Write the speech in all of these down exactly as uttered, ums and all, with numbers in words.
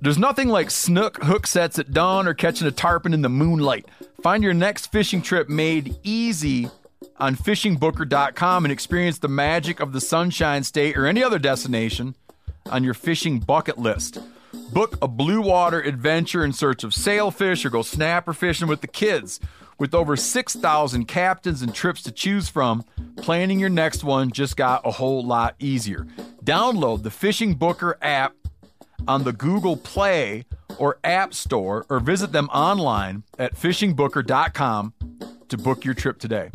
There's nothing like snook hook sets at dawn or catching a tarpon in the moonlight. Find your next fishing trip made easy on fishing booker dot com and experience the magic of the Sunshine State or any other destination on your fishing bucket list. Book a blue water adventure in search of sailfish or go snapper fishing with the kids. With over six thousand captains and trips to choose from, planning your next one just got a whole lot easier. Download the Fishing Booker app on the Google Play or App Store or visit them online at fishing booker dot com to book your trip today.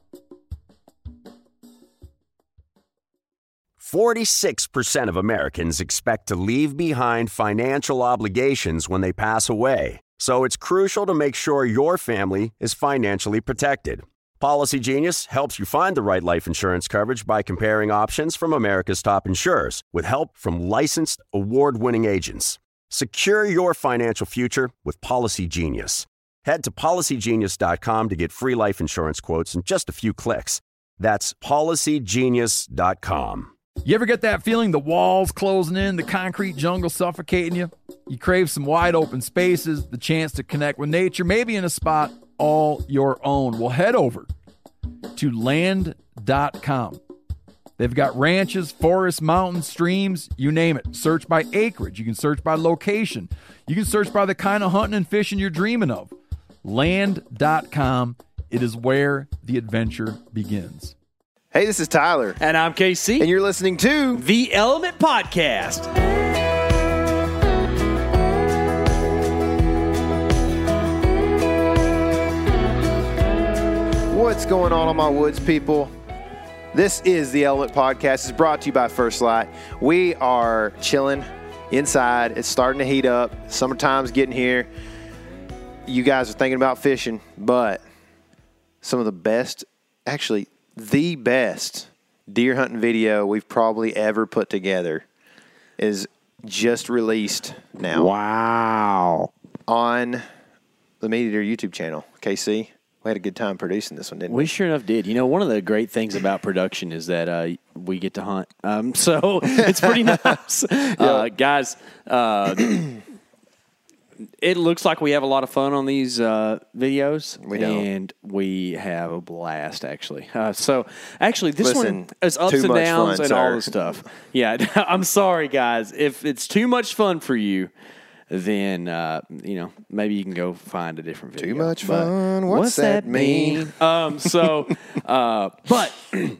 forty-six percent of Americans expect to leave behind financial obligations when they pass away. So it's crucial to make sure your family is financially protected. Policy Genius helps you find the right life insurance coverage by comparing options from America's top insurers with help from licensed, award-winning agents. Secure your financial future with Policy Genius. Head to policy genius dot com to get free life insurance quotes in just a few clicks. That's policy genius dot com. You ever get that feeling the walls closing in, the concrete jungle suffocating you? You crave some wide open spaces, the chance to connect with nature, maybe in a spot all your own. Well, head over to land dot com. They've got ranches, forests, mountains, streams, you name it. Search by acreage. You can search by location. You can search by the kind of hunting and fishing you're dreaming of. land dot com. It is where the adventure begins. Hey, this is Tyler. And I'm K C. And you're listening to The Element Podcast. What's going on, all my woods people? This is The Element Podcast. It's brought to you by First Light. We are chilling inside. It's starting to heat up. Summertime's getting here. You guys are thinking about fishing, but some of the best, actually, the best deer hunting video we've probably ever put together is just released now. Wow. On the Meat Eater YouTube channel. K C, we had a good time producing this one, didn't we? We sure enough did. You know, one of the great things about production is that uh, we get to hunt. Um, so it's pretty nice. uh, guys, uh, it looks like we have a lot of fun on these uh, videos. We don't. And we have a blast, actually. Uh, so, actually, this Listen, one is ups too and much downs fun, and sir. all the stuff. Yeah, I'm sorry, guys. If it's too much fun for you, then, uh, you know, maybe you can go find a different video. Too much But fun. What's, What's that that mean? mean? um, so, uh, but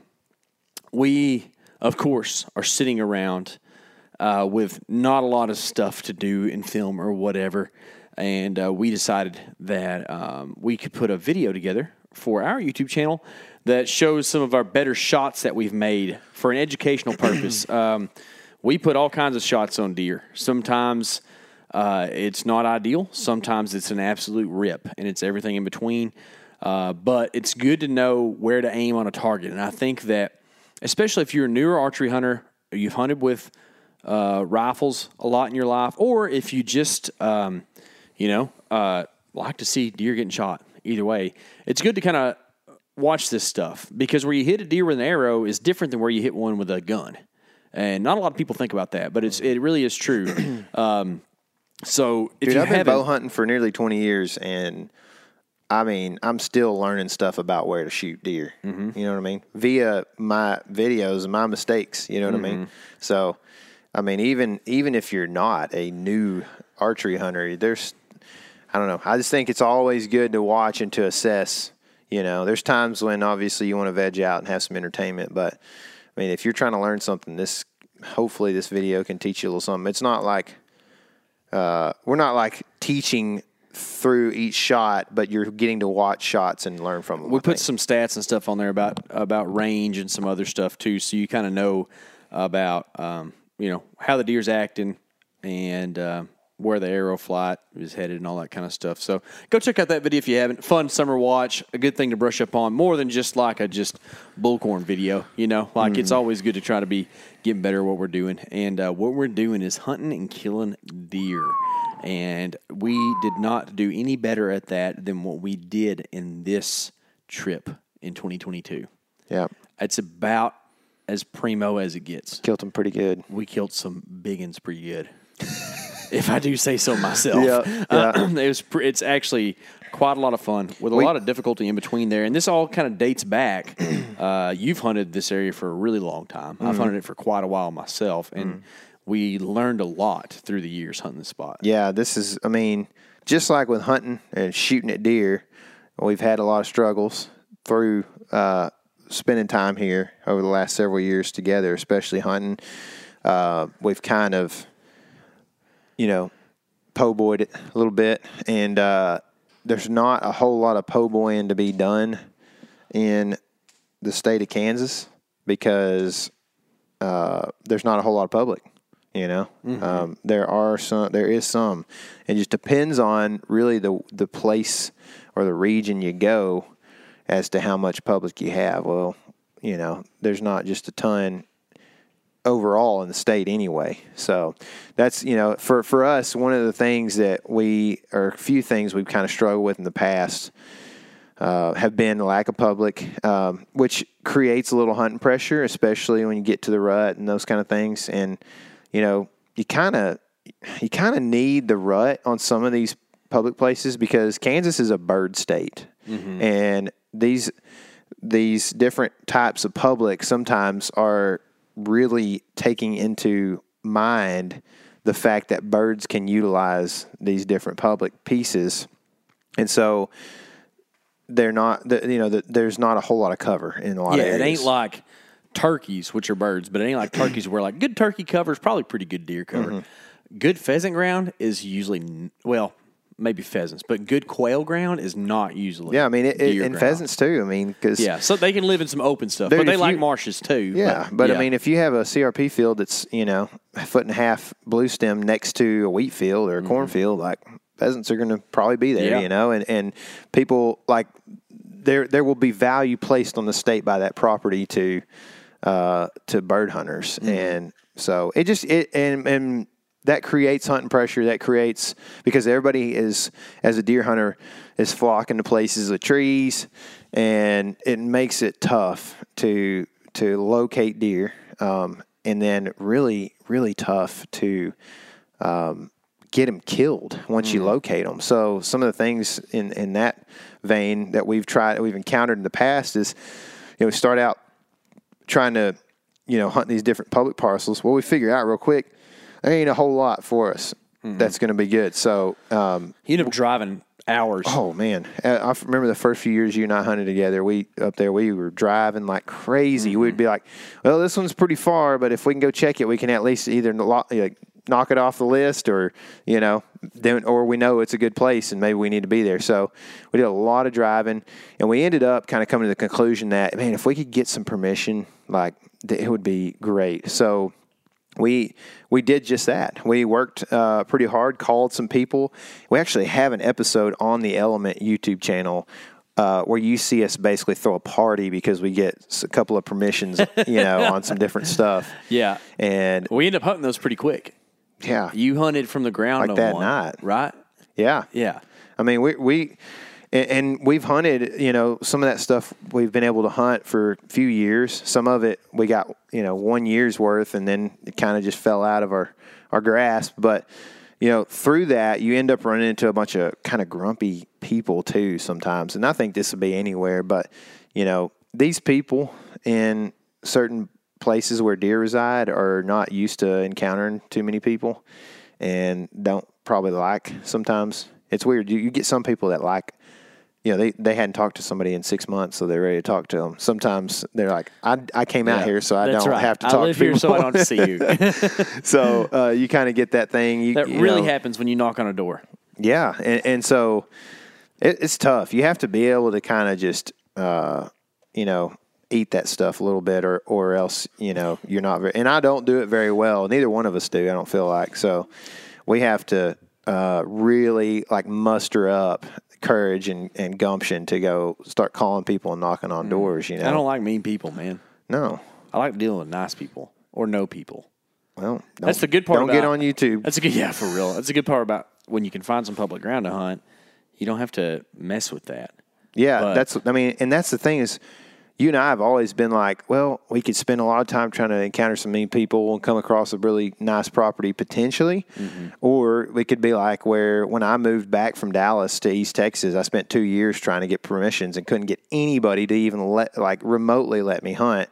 we, of course, are sitting around uh, with not a lot of stuff to do in film or whatever. And uh, we decided that um, we could put a video together for our YouTube channel that shows some of our better shots that we've made for an educational purpose. um, we put all kinds of shots on deer. Sometimes uh, it's not ideal. Sometimes it's an absolute rip, and it's everything in between. Uh, but it's good to know where to aim on a target. And I think that, especially if you're a newer archery hunter, or you've hunted with uh, rifles a lot in your life, or if you just... Um, You know, uh, like to see deer getting shot. Either way, it's good to kind of watch this stuff because where you hit a deer with an arrow is different than where you hit one with a gun. And not a lot of people think about that, but it's it really is true. um, so if Dude, you I've been haven't, bow hunting for nearly twenty years, and I mean, I'm still learning stuff about where to shoot deer. Mm-hmm. You know what I mean? Via my videos and my mistakes. You know what mm-hmm. I mean? So, I mean, even even if you're not a new archery hunter, there's I don't know. I just think it's always good to watch and to assess. You know, there's times when obviously you want to veg out and have some entertainment, but I mean, if you're trying to learn something, this hopefully this video can teach you a little something. It's not like uh, we're not like teaching through each shot, but you're getting to watch shots and learn from them. We put some stats and stuff on there about about range and some other stuff too, so you kind of know about um, you know how the deer's acting and. Uh, where the arrow flight is headed and all that kind of stuff. So go check out that video if you haven't. Fun summer watch, a good thing to brush up on, more than just like a just bullcorn video, you know? Like mm. it's always good to try to be getting better at what we're doing. And uh, what we're doing is hunting and killing deer. And we did not do any better at that than what we did in this trip in twenty twenty-two. Yeah. It's about as primo as it gets. Killed them pretty good. We killed some big uns pretty good. if I do say so myself. Yeah, Uh, yeah. it was. Pre- it's actually quite a lot of fun with a We- lot of difficulty in between there, and this all kind of dates back. Uh, you've hunted this area for a really long time. Mm-hmm. I've hunted it for quite a while myself, and Mm. we learned a lot through the years hunting the spot. Yeah, this is, I mean, just like with hunting and shooting at deer, we've had a lot of struggles through uh, spending time here over the last several years together, especially hunting. Uh, we've kind of, you know, po-boyed it a little bit, and uh, there's not a whole lot of po-boying to be done in the state of Kansas because uh, there's not a whole lot of public. You know, mm-hmm. um, there are some, there is some. It just depends on really the the place or the region you go as to how much public you have. Well, you know, there's not just a ton overall in the state anyway. So that's, you know, for, for us, one of the things that we, or a few things we've kind of struggled with in the past uh, have been the lack of public, um, which creates a little hunting pressure, especially when you get to the rut and those kind of things. And, you know, you kind of you kind of need the rut on some of these public places because Kansas is a bird state, mm-hmm. and these these different types of public sometimes are really taking into mind the fact that birds can utilize these different public pieces, and so they're not, you know, there's not a whole lot of cover in a lot yeah, of areas. It ain't like turkeys, which are birds, but it ain't like turkeys where like good turkey cover is probably pretty good deer cover. Mm-hmm. Good pheasant ground is usually, well, maybe pheasants, but good quail ground is not usually. Yeah, I mean, it, it, and ground. pheasants too. I mean, because yeah, so they can live in some open stuff, Dude, but they if like you- marshes too. Yeah, but, I mean, if you have a C R P field that's, you know, a foot and a half blue stem next to a wheat field or a Mm-hmm. cornfield, like pheasants are going to probably be there, Yeah. you know, and, and people like there there will be value placed on the state by that property to uh, to bird hunters, Mm-hmm. and so it just it and and. That creates hunting pressure. That creates, because everybody is, as a deer hunter, is flocking to places with trees, and it makes it tough to to locate deer, um, and then really, really tough to um, get them killed once mm. you locate them. So some of the things in, in that vein that we've tried, we've encountered in the past is, you know, we start out trying to, you know, hunt these different public parcels. Well, we figure out real quick, there ain't a whole lot for us mm-hmm. that's going to be good. So um, you end up driving hours. Oh man, I remember the first few years you and I hunted together. We up there, we were driving like crazy. Mm-hmm. We'd be like, "Well, this one's pretty far, but if we can go check it, we can at least either knock, like, knock it off the list, or you know, then or we know it's a good place and maybe we need to be there." So we did a lot of driving, and we ended up kind of coming to the conclusion that, man, if we could get some permission, like it would be great. So. We we did just that. We worked uh, pretty hard, called some people. We actually have an episode on the Element YouTube channel uh, where you see us basically throw a party because we get a couple of permissions, you know, on some different stuff. Yeah. And we end up hunting those pretty quick. Yeah. You hunted from the ground like on that one, night. right? Yeah. Yeah. I mean, we we and, and we've hunted, you know, some of that stuff we've been able to hunt for a few years. Some of it we got, you know, one year's worth, and then it kind of just fell out of our, our grasp. But, you know, through that, you end up running into a bunch of kind of grumpy people too sometimes. And I think this would be anywhere. But, you know, these people in certain places where deer reside are not used to encountering too many people and don't probably like sometimes. It's weird. You, you get some people that like, you know, they, they hadn't talked to somebody in six months, so they're ready to talk to them. Sometimes they're like, I, I came yeah, out here, so I don't right. have to I talk live to people. here, so I don't have to see you. So uh, you kind of get that thing. You, that you really know, happens when you knock on a door. Yeah, and, and so it, it's tough. You have to be able to kind of just, uh, you know, eat that stuff a little bit, or, or else, you know, you're not very – and I don't do it very well. Neither one of us do, I don't feel like. So we have to uh, really, like, muster up – courage and, and gumption to go start calling people and knocking on doors, you know. I don't like mean people, man. No. I like dealing with nice people or no people. Well, that's the good part don't about, get on YouTube. That's a good, yeah, for real. That's a good part about when you can find some public ground to hunt. You don't have to mess with that. Yeah, but, that's, I mean, and that's the thing is, you and I have always been like, well, we could spend a lot of time trying to encounter some mean people and come across a really nice property potentially. Mm-hmm. Or we could be like where when I moved back from Dallas to East Texas, I spent two years trying to get permissions and couldn't get anybody to even let, like remotely let me hunt.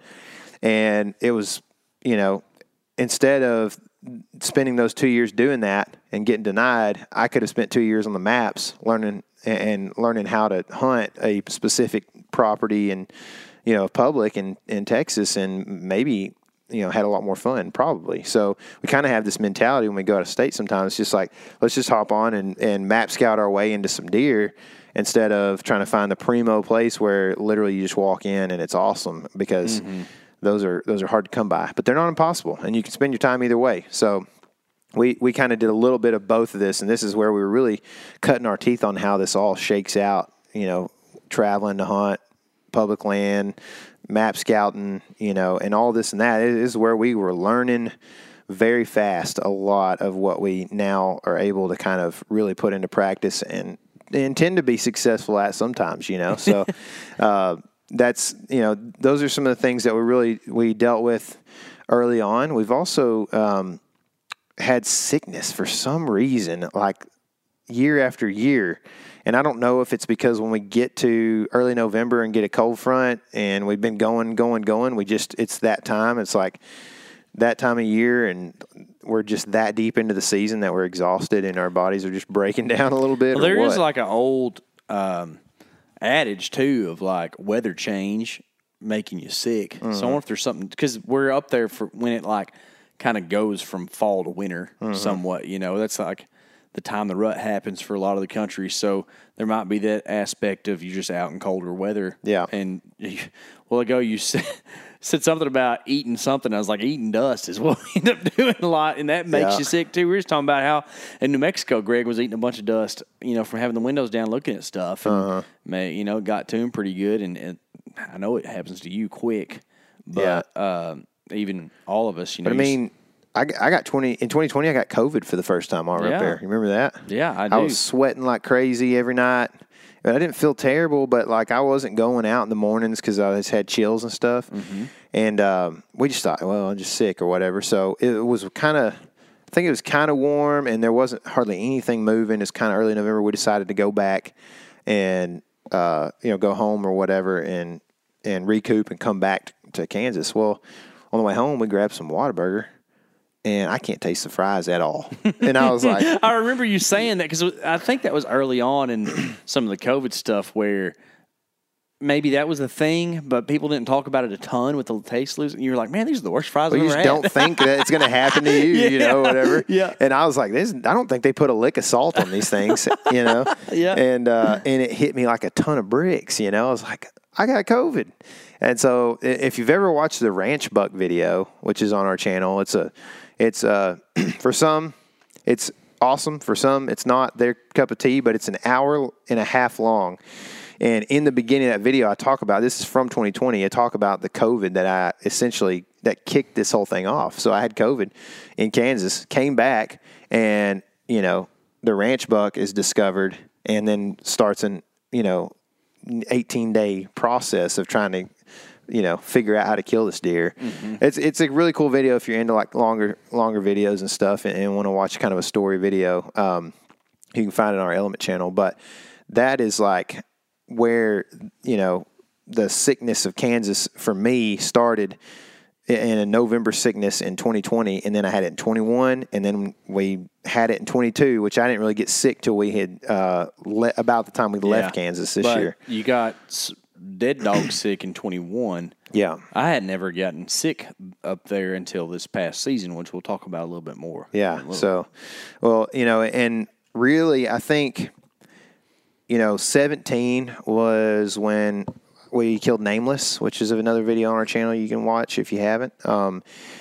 And it was, you know, instead of spending those two years doing that and getting denied, I could have spent two years on the maps learning and learning how to hunt a specific property and, you know, public in, in Texas, and maybe, you know, had a lot more fun probably. So we kind of have this mentality when we go out of state sometimes. It's just like, let's just hop on and, and map scout our way into some deer instead of trying to find the primo place where literally you just walk in and it's awesome, because mm-hmm. those are those are hard to come by. But they're not impossible, and you can spend your time either way. So we we kind of did a little bit of both of this, and this is where we were really cutting our teeth on how this all shakes out, you know, traveling to hunt, public land, map scouting, you know, and all this and that. It is where we were learning very fast a lot of what we now are able to kind of really put into practice and, and tend to be successful at sometimes, you know. So uh, that's, you know, those are some of the things that we really, we dealt with early on. We've also um, had sickness for some reason, like year after year. And I don't know if it's because when we get to early November and get a cold front and we've been going, going, going, we just, it's that time. It's like that time of year, and we're just that deep into the season that we're exhausted and our bodies are just breaking down a little bit. Well, there or is what? like an old um, adage, too, of like weather change making you sick. Mm-hmm. So I wonder if there's something, because we're up there for when it like kind of goes from fall to winter mm-hmm. somewhat, you know, that's like the time the rut happens for a lot of the country. So there might be that aspect of you just out in colder weather. Yeah. And a while ago you said, said something about eating something. I was like, eating dust is what we end up doing a lot, and that makes yeah. you sick too. We were just talking about how in New Mexico, Greg was eating a bunch of dust, you know, from having the windows down looking at stuff. And, uh-huh. may, you know, got to him pretty good. And, and I know it happens to you quick, but yeah. uh, even all of us, you know. But I mean, I, I got twenty in twenty twenty. I got COVID for the first time all right yeah. up there. You remember that? Yeah, I do. I was sweating like crazy every night. I didn't feel terrible, but like I wasn't going out in the mornings because I just had chills and stuff. Mm-hmm. And um, we just thought, well, I'm just sick or whatever. So it was kind of, I think it was kind of warm, and there wasn't hardly anything moving. It's kind of early November. We decided to go back and uh, you know go home or whatever and and recoup and come back to Kansas. Well, on the way home, we grabbed some Whataburger. And I can't taste the fries at all. And I was like... I remember you saying that because I think that was early on in some of the COVID stuff where maybe that was the thing, but people didn't talk about it a ton with the taste losing. You were like, man, these are the worst fries well, I've you ever just had. don't think that it's going to happen to you, yeah. you know, whatever. Yeah. And I was like, this, I don't think they put a lick of salt on these things, you know. Yeah. And, uh, and it hit me like a ton of bricks, you know. I was like, I got COVID. And so if you've ever watched the Ranch Buck video, which is on our channel, it's a... It's, uh, for some, it's awesome. For some, it's not their cup of tea, but it's an hour and a half long. And in the beginning of that video, I talk about, this is from twenty twenty, I talk about the COVID that I essentially, that kicked this whole thing off. So I had COVID in Kansas, came back, and, you know, the ranch buck is discovered and then starts an, you know, eighteen-day process of trying to, you know, figure out how to kill this deer. Mm-hmm. It's it's a really cool video if you're into like longer longer videos and stuff and, and want to watch kind of a story video. Um, you can find it on our Element channel. But that is like where, you know, the sickness of Kansas for me started in a November sickness in twenty twenty, and then I had it in twenty-one, and then we had it in twenty-two, which I didn't really get sick till we had uh, le- about the time we yeah. left Kansas this but year. You got dead dog sick in twenty-one. Yeah. I had never gotten sick up there until this past season, which we'll talk about a little bit more. Yeah. So, well, you know, and really, I think, you know, seventeen was when we killed Nameless, which is another video on our channel you can watch if you haven't. Um,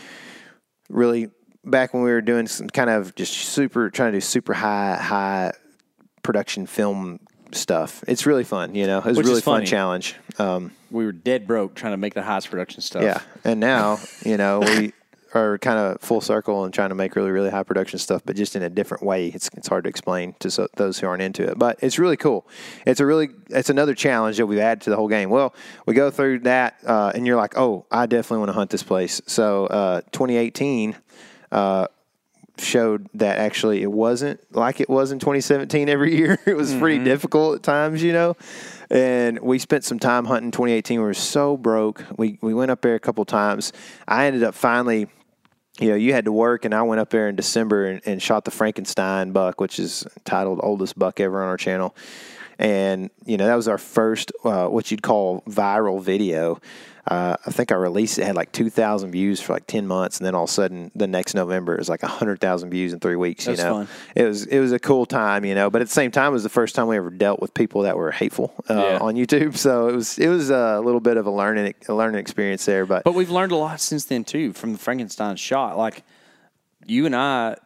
really, back when we were doing some kind of just super, trying to do super high, high production film stuff. It's really fun, you know. It was Which a really fun funny. challenge. Um, we were dead broke trying to make the highest production stuff. Yeah, and now, you know, we are kind of full circle and trying to make really, really high production stuff, but just in a different way. It's it's hard to explain to so, those who aren't into it, but it's really cool. It's a really it's another challenge that we've added to the whole game. Well, we go through that, uh, and you're like, oh, I definitely want to hunt this place. So uh, twenty eighteen. Uh, showed that actually it wasn't like it was in twenty seventeen every year. It was pretty mm-hmm. difficult at times, you know. And we spent some time hunting twenty eighteen. We were so broke. We we went up there a couple times. I ended up finally, you know, you had to work, and I went up there in December and, and shot the Frankenstein buck, which is titled Oldest Buck Ever on our channel. And, you know, that was our first, uh, what you'd call viral video. Uh, I think I released it, had like two thousand views for like ten months. And then all of a sudden the next November it was like one hundred thousand views in three weeks, That's you know, fun. it was, it was a cool time, you know, but at the same time, it was the first time we ever dealt with people that were hateful uh, yeah. on YouTube. So it was, it was a little bit of a learning, a learning experience there, but, but we've learned a lot since then too, from the Frankenstein shot. Like you and I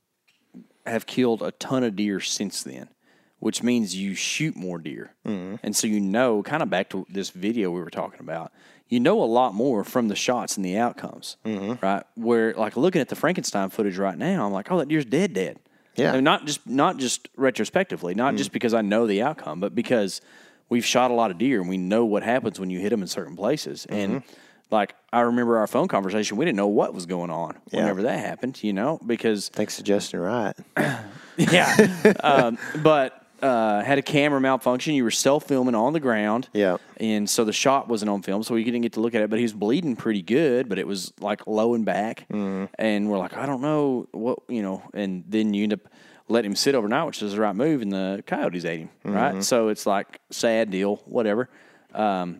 have killed a ton of deer since then, which means you shoot more deer. Mm-hmm. And so you know, kind of back to this video we were talking about, you know a lot more from the shots and the outcomes, mm-hmm. right? Where, like, looking at the Frankenstein footage right now, I'm like, oh, that deer's dead, dead. Yeah. I mean, not just not just retrospectively, not mm-hmm. just because I know the outcome, but because we've shot a lot of deer and we know what happens when you hit them in certain places. Mm-hmm. And, like, I remember our phone conversation, we didn't know what was going on yeah. whenever that happened, you know, because... Thanks to Justin Wright. yeah. um, but... Uh, had a camera malfunction. You were self-filming on the ground. Yeah. And so the shot wasn't on film, so we didn't get to look at it. But he was bleeding pretty good, but it was like low and back. Mm-hmm. And we're like, I don't know what, you know. And then you end up letting him sit overnight, which is the right move, and the coyotes ate him, mm-hmm. right? So it's like, sad deal, whatever. Um,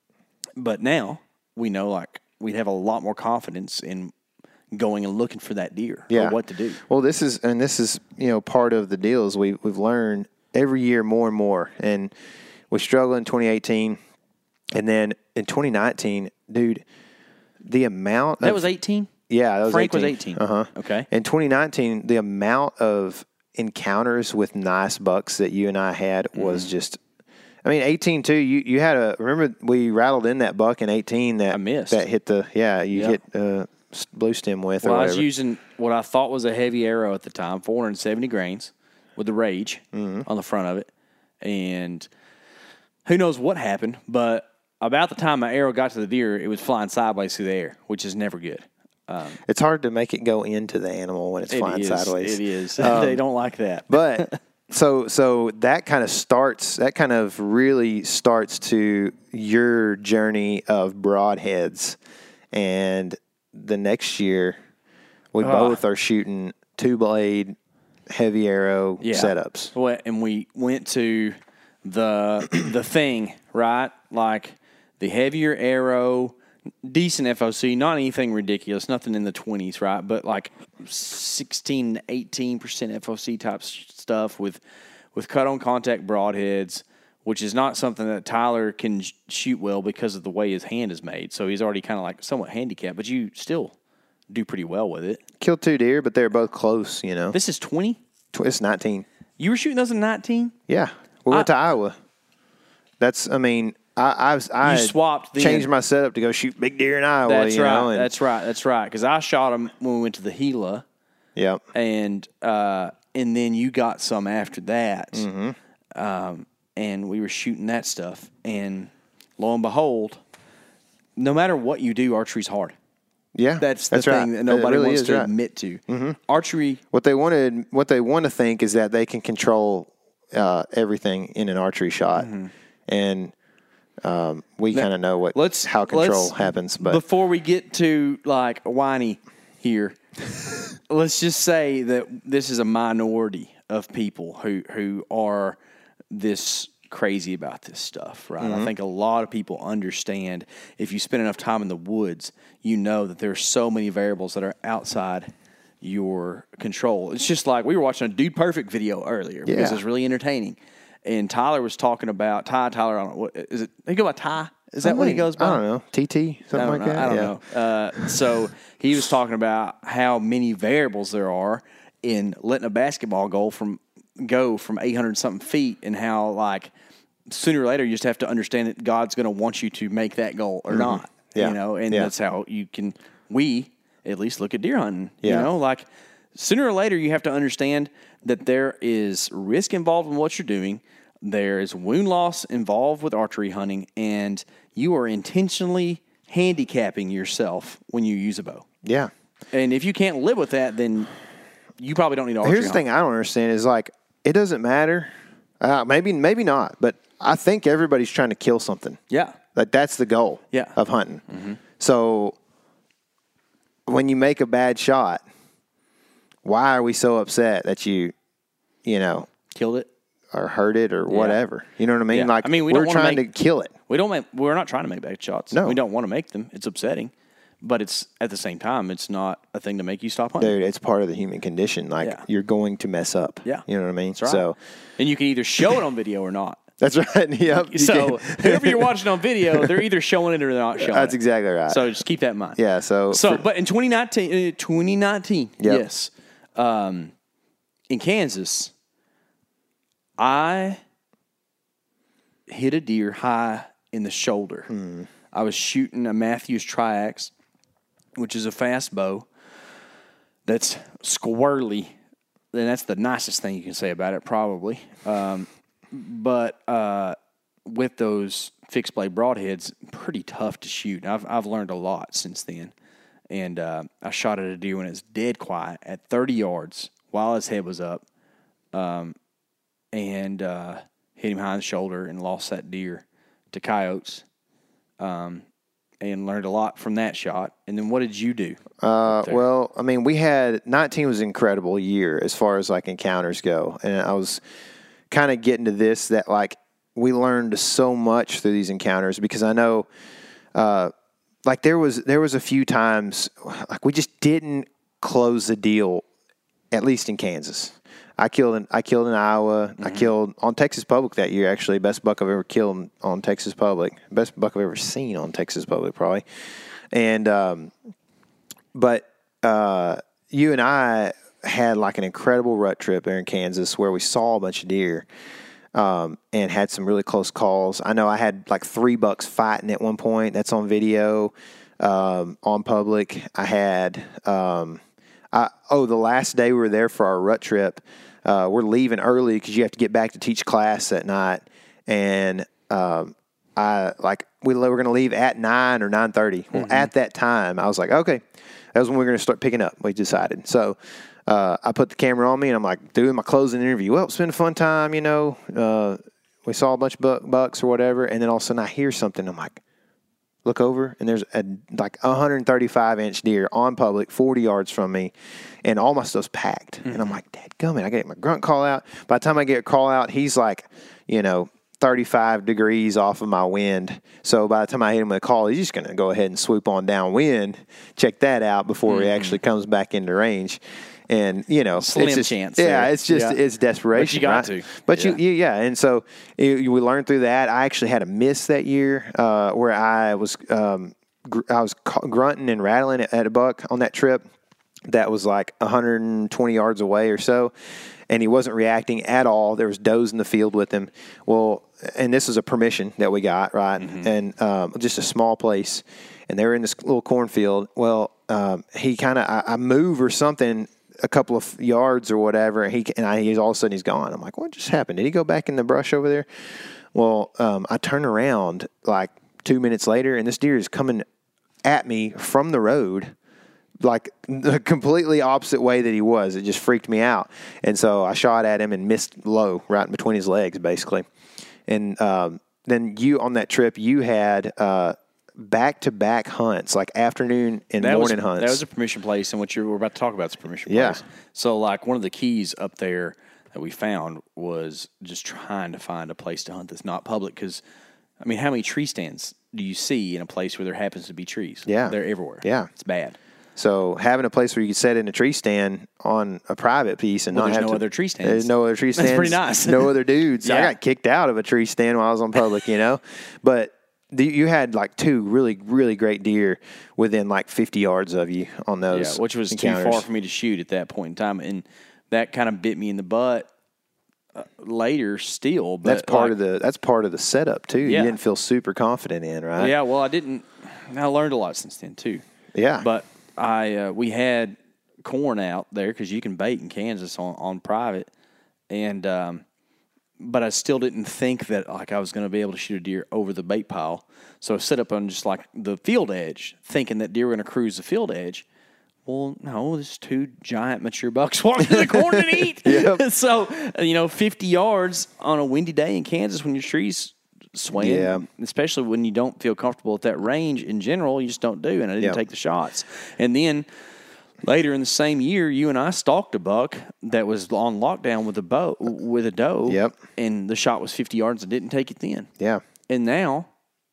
but now we know, like, we'd have a lot more confidence in going and looking for that deer yeah. or what to do. Well, this is, and this is, you know, part of the deal is we, we've learned every year more and more. And we struggled in twenty eighteen. And then in twenty nineteen, dude, the amount That of, was eighteen? Yeah, that was Frank eighteen. was eighteen. Uh-huh. Okay. In twenty nineteen, the amount of encounters with nice bucks that you and I had was mm. just, I mean, eighteen too, you, you had a, remember we rattled in that buck in eighteen that, I missed. that hit the, yeah, you yep. hit uh, blue stem with well, or whatever. I was using what I thought was a heavy arrow at the time, four hundred seventy grains with the Rage mm-hmm. on the front of it. And who knows what happened, but about the time my arrow got to the deer, it was flying sideways through the air, which is never good. Um, it's hard to make it go into the animal when it's it flying is, sideways. It is. Um, they don't like that. But so so that kind of starts, that kind of really starts to your journey of broadheads. And the next year, we uh, both are shooting two-blade heavy arrow yeah. setups. Well, and we went to the the thing, right? Like the heavier arrow, decent F O C, not anything ridiculous, nothing in the twenties, right? But like sixteen, eighteen percent F O C type stuff with with cut on contact broadheads, which is not something that Tyler can sh- shoot well because of the way his hand is made. So he's already kind of like somewhat handicapped, but you still do pretty well with it. Killed two deer, but they're both close, you know. This is twenty? It's nineteen. You were shooting those in nineteen? Yeah. We went I, to Iowa. That's, I mean, I I, was, I you swapped then. changed my setup to go shoot big deer in Iowa. That's you right. know, and, that's right. That's right. Because I shot them when we went to the Gila. Yep. And, uh, and then you got some after that. Mm-hmm. Um, and we were shooting that stuff. And lo and behold, no matter what you do, archery's hard. Yeah, that's the that's thing right. that nobody really wants to right. admit to. Mm-hmm. Archery. What they wanted, what they want to think is that they can control uh, everything in an archery shot, mm-hmm. and um, we kind of know what let's, how control let's, happens. But before we get to like whiny here, let's just say that this is a minority of people who who are this crazy about this stuff, right? Mm-hmm. I think a lot of people understand if you spend enough time in the woods, you know that there's so many variables that are outside your control. It's just like we were watching a Dude Perfect video earlier yeah. because it's really entertaining. And Tyler was talking about Ty Tyler. I don't know what is it. He go by Ty? Is that I what he think, goes by? I don't know. T T something like know. that. I don't yeah. know. Uh, so he was talking about how many variables there are in letting a basketball goal from go from eight hundred something feet, and how like sooner or later you just have to understand that God's going to want you to make that goal or mm-hmm. not. Yeah. You know, and yeah. that's how you can. We at least look at deer hunting. Yeah. You know, like sooner or later you have to understand that there is risk involved in what you're doing. There is wound loss involved with archery hunting, and you are intentionally handicapping yourself when you use a bow. Yeah. And if you can't live with that, then you probably don't need archery. Here's the hunt. thing I don't understand is like it doesn't matter. Uh, maybe maybe not, but I think everybody's trying to kill something. Yeah. Like that's the goal Yeah. of hunting. Mm-hmm. So when you make a bad shot, why are we so upset that you, you know, Killed it. or hurt it or whatever? You know what I mean? Yeah. Like I mean, we we're don't wanna trying make- to kill it. We don't make, we're not trying to make bad shots. No. We don't want to make them. It's upsetting. But it's at the same time, it's not a thing to make you stop hunting. Dude, it's part of the human condition. Like Yeah. you're going to mess up. Yeah. You know what I mean? That's right. So and you can either show it on video or not. that's right. Yep. you So can- whoever you're watching on video, they're either showing it or they're not showing that's it. exactly right. So just keep that in mind. yeah. So So, for- but in twenty nineteen, uh, twenty nineteen Yep. yes, um, in Kansas, I hit a deer high in the shoulder. Hmm. I was shooting a Matthews Triax, which is a fast bow that's squirrely. And that's the nicest thing you can say about it, probably. Um, but uh, with those fixed blade broadheads, pretty tough to shoot. I've I've learned a lot since then. And uh, I shot at a deer when it was dead quiet at thirty yards while his head was up, um, and uh, hit him high in the shoulder and lost that deer to coyotes. Um, and learned a lot from that shot. And then what did you do? Uh, well, I mean, we had nineteen was an incredible year as far as like encounters go, and I was kind of getting to this that like we learned so much through these encounters because I know, uh, like there was there was a few times like we just didn't close the deal, at least in Kansas. I killed in I killed in Iowa. Mm-hmm. I killed on Texas Public that year. Actually, best buck I've ever killed on Texas Public. Best buck I've ever seen on Texas Public, probably. And um, but uh, you and I had like an incredible rut trip there in Kansas where we saw a bunch of deer um, and had some really close calls. I know I had like three bucks fighting at one point. That's on video um, on Public. I had. Um, I, oh, the last day we were there for our rut trip, uh, we're leaving early because you have to get back to teach class that night. And um, I like we were going to leave at nine or nine thirty. Well, mm-hmm. At that time, I was like, okay, that was when we were going to start picking up. We decided. So uh, I put the camera on me, and I'm like doing my closing interview. Well, it's been a fun time, you know. Uh, we saw a bunch of buck, bucks or whatever, and then all of a sudden I hear something. I'm like, look over, and there's a like one thirty-five inch deer on Public, forty yards from me, and all my stuff's packed. Mm-hmm. And I'm like, dadgummit, I get my grunt call out. By the time I get a call out, he's like, you know, thirty-five degrees off of my wind. So by the time I hit him with a call, he's just going to go ahead and swoop on downwind, check that out before mm-hmm. he actually comes back into range. And, you know, slim it's just, chance. Yeah, there. it's just, yeah. it's desperation. But you got right? to. But yeah. you, you, yeah. And so it, we learned through that. I actually had a miss that year uh, where I was, um, gr- I was ca- grunting and rattling at, at a buck on that trip that was like one hundred twenty yards away or so. And he wasn't reacting at all. There was does in the field with him. Well, and this was a permission that we got, right? Mm-hmm. And um, just a small place. And they were in this little cornfield. Well, um, he kind of, I, I move or something a couple of yards or whatever, and he and I, he's all of a sudden he's gone. I'm like, what just happened? Did he go back in the brush over there? Well, um, I turn around like two minutes later, and this deer is coming at me from the road, like the completely opposite way that he was. It just freaked me out, and so I shot at him and missed low right in between his legs, basically. And um, then you on that trip, you had. Uh, back-to-back hunts, like afternoon and that morning was, hunts. That was a permission place, and what you were about to talk about is a permission yeah. place. So, like, one of the keys up there that we found was just trying to find a place to hunt that's not public because, I mean, how many tree stands do you see in a place where there happens to be trees? Yeah. They're everywhere. Yeah. It's bad. So having a place where you could set in a tree stand on a private piece and well, not there's have no to, other tree stands. There's no other tree stands. That's pretty nice. No other dudes. Yeah. I got kicked out of a tree stand while I was on Public, you know, but the, you had like two really, really great deer within like fifty yards of you on those. Yeah, which was encounters. too far for me to shoot at that point in time. And that kind of bit me in the butt uh, later still. But that's part like, of the, that's part of the setup too. Yeah. You didn't feel super confident in, right? Yeah. Well, I didn't, I learned a lot since then too. Yeah. But I uh, we had corn out there because you can bait in Kansas on, on private, and um, but I still didn't think that like I was going to be able to shoot a deer over the bait pile. So I set up on just like the field edge, thinking that deer were going to cruise the field edge. Well, no, there's two giant mature bucks walking in the corn and eat. Yep. So, you know, fifty yards on a windy day in Kansas when your tree's swaying, yeah. especially when you don't feel comfortable at that range in general, you just don't do. And I didn't Yep. take the shots. And then later in the same year, you and I stalked a buck that was on lockdown with a bow with a doe. Yep. And the shot was fifty yards and didn't take it then. Yeah. And now,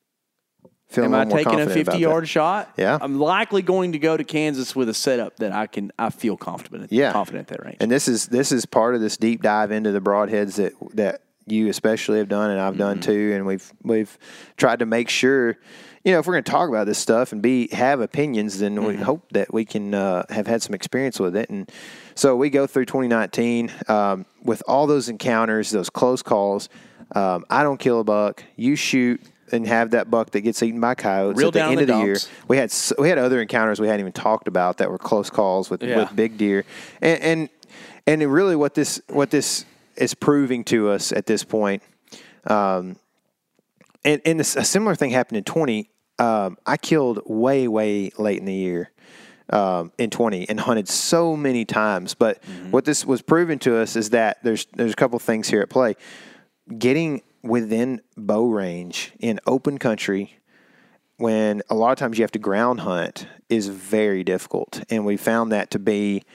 Feeling am a I little more taking a confident about fifty-yard that. shot? Yeah. I'm likely going to go to Kansas with a setup that I can. I feel confident. Yeah. confident at that range. And this is this is part of this deep dive into the broadheads that that you especially have done and I've done Mm-hmm. too. And we've we've tried to make sure, you know, if we're going to talk about this stuff and be have opinions, then Mm-hmm. we hope that we can uh, have had some experience with it. And so we go through twenty nineteen um, with all those encounters, those close calls. Um, I don't kill a buck. You shoot and have that buck that gets eaten by coyotes Reel at the down end the of the year. dumps. We had s- we had other encounters we hadn't even talked about that were close calls with, Yeah. with big deer, and and and it really what this what this is proving to us at this point. Um, and and this, a similar thing happened in twenty. Um, I killed way way late in the year. Um, in twenty and hunted so many times, but Mm-hmm. what this was proving to us is that there's there's a couple things here at play. Getting within bow range in open country when a lot of times you have to ground hunt is very difficult. And we found that to be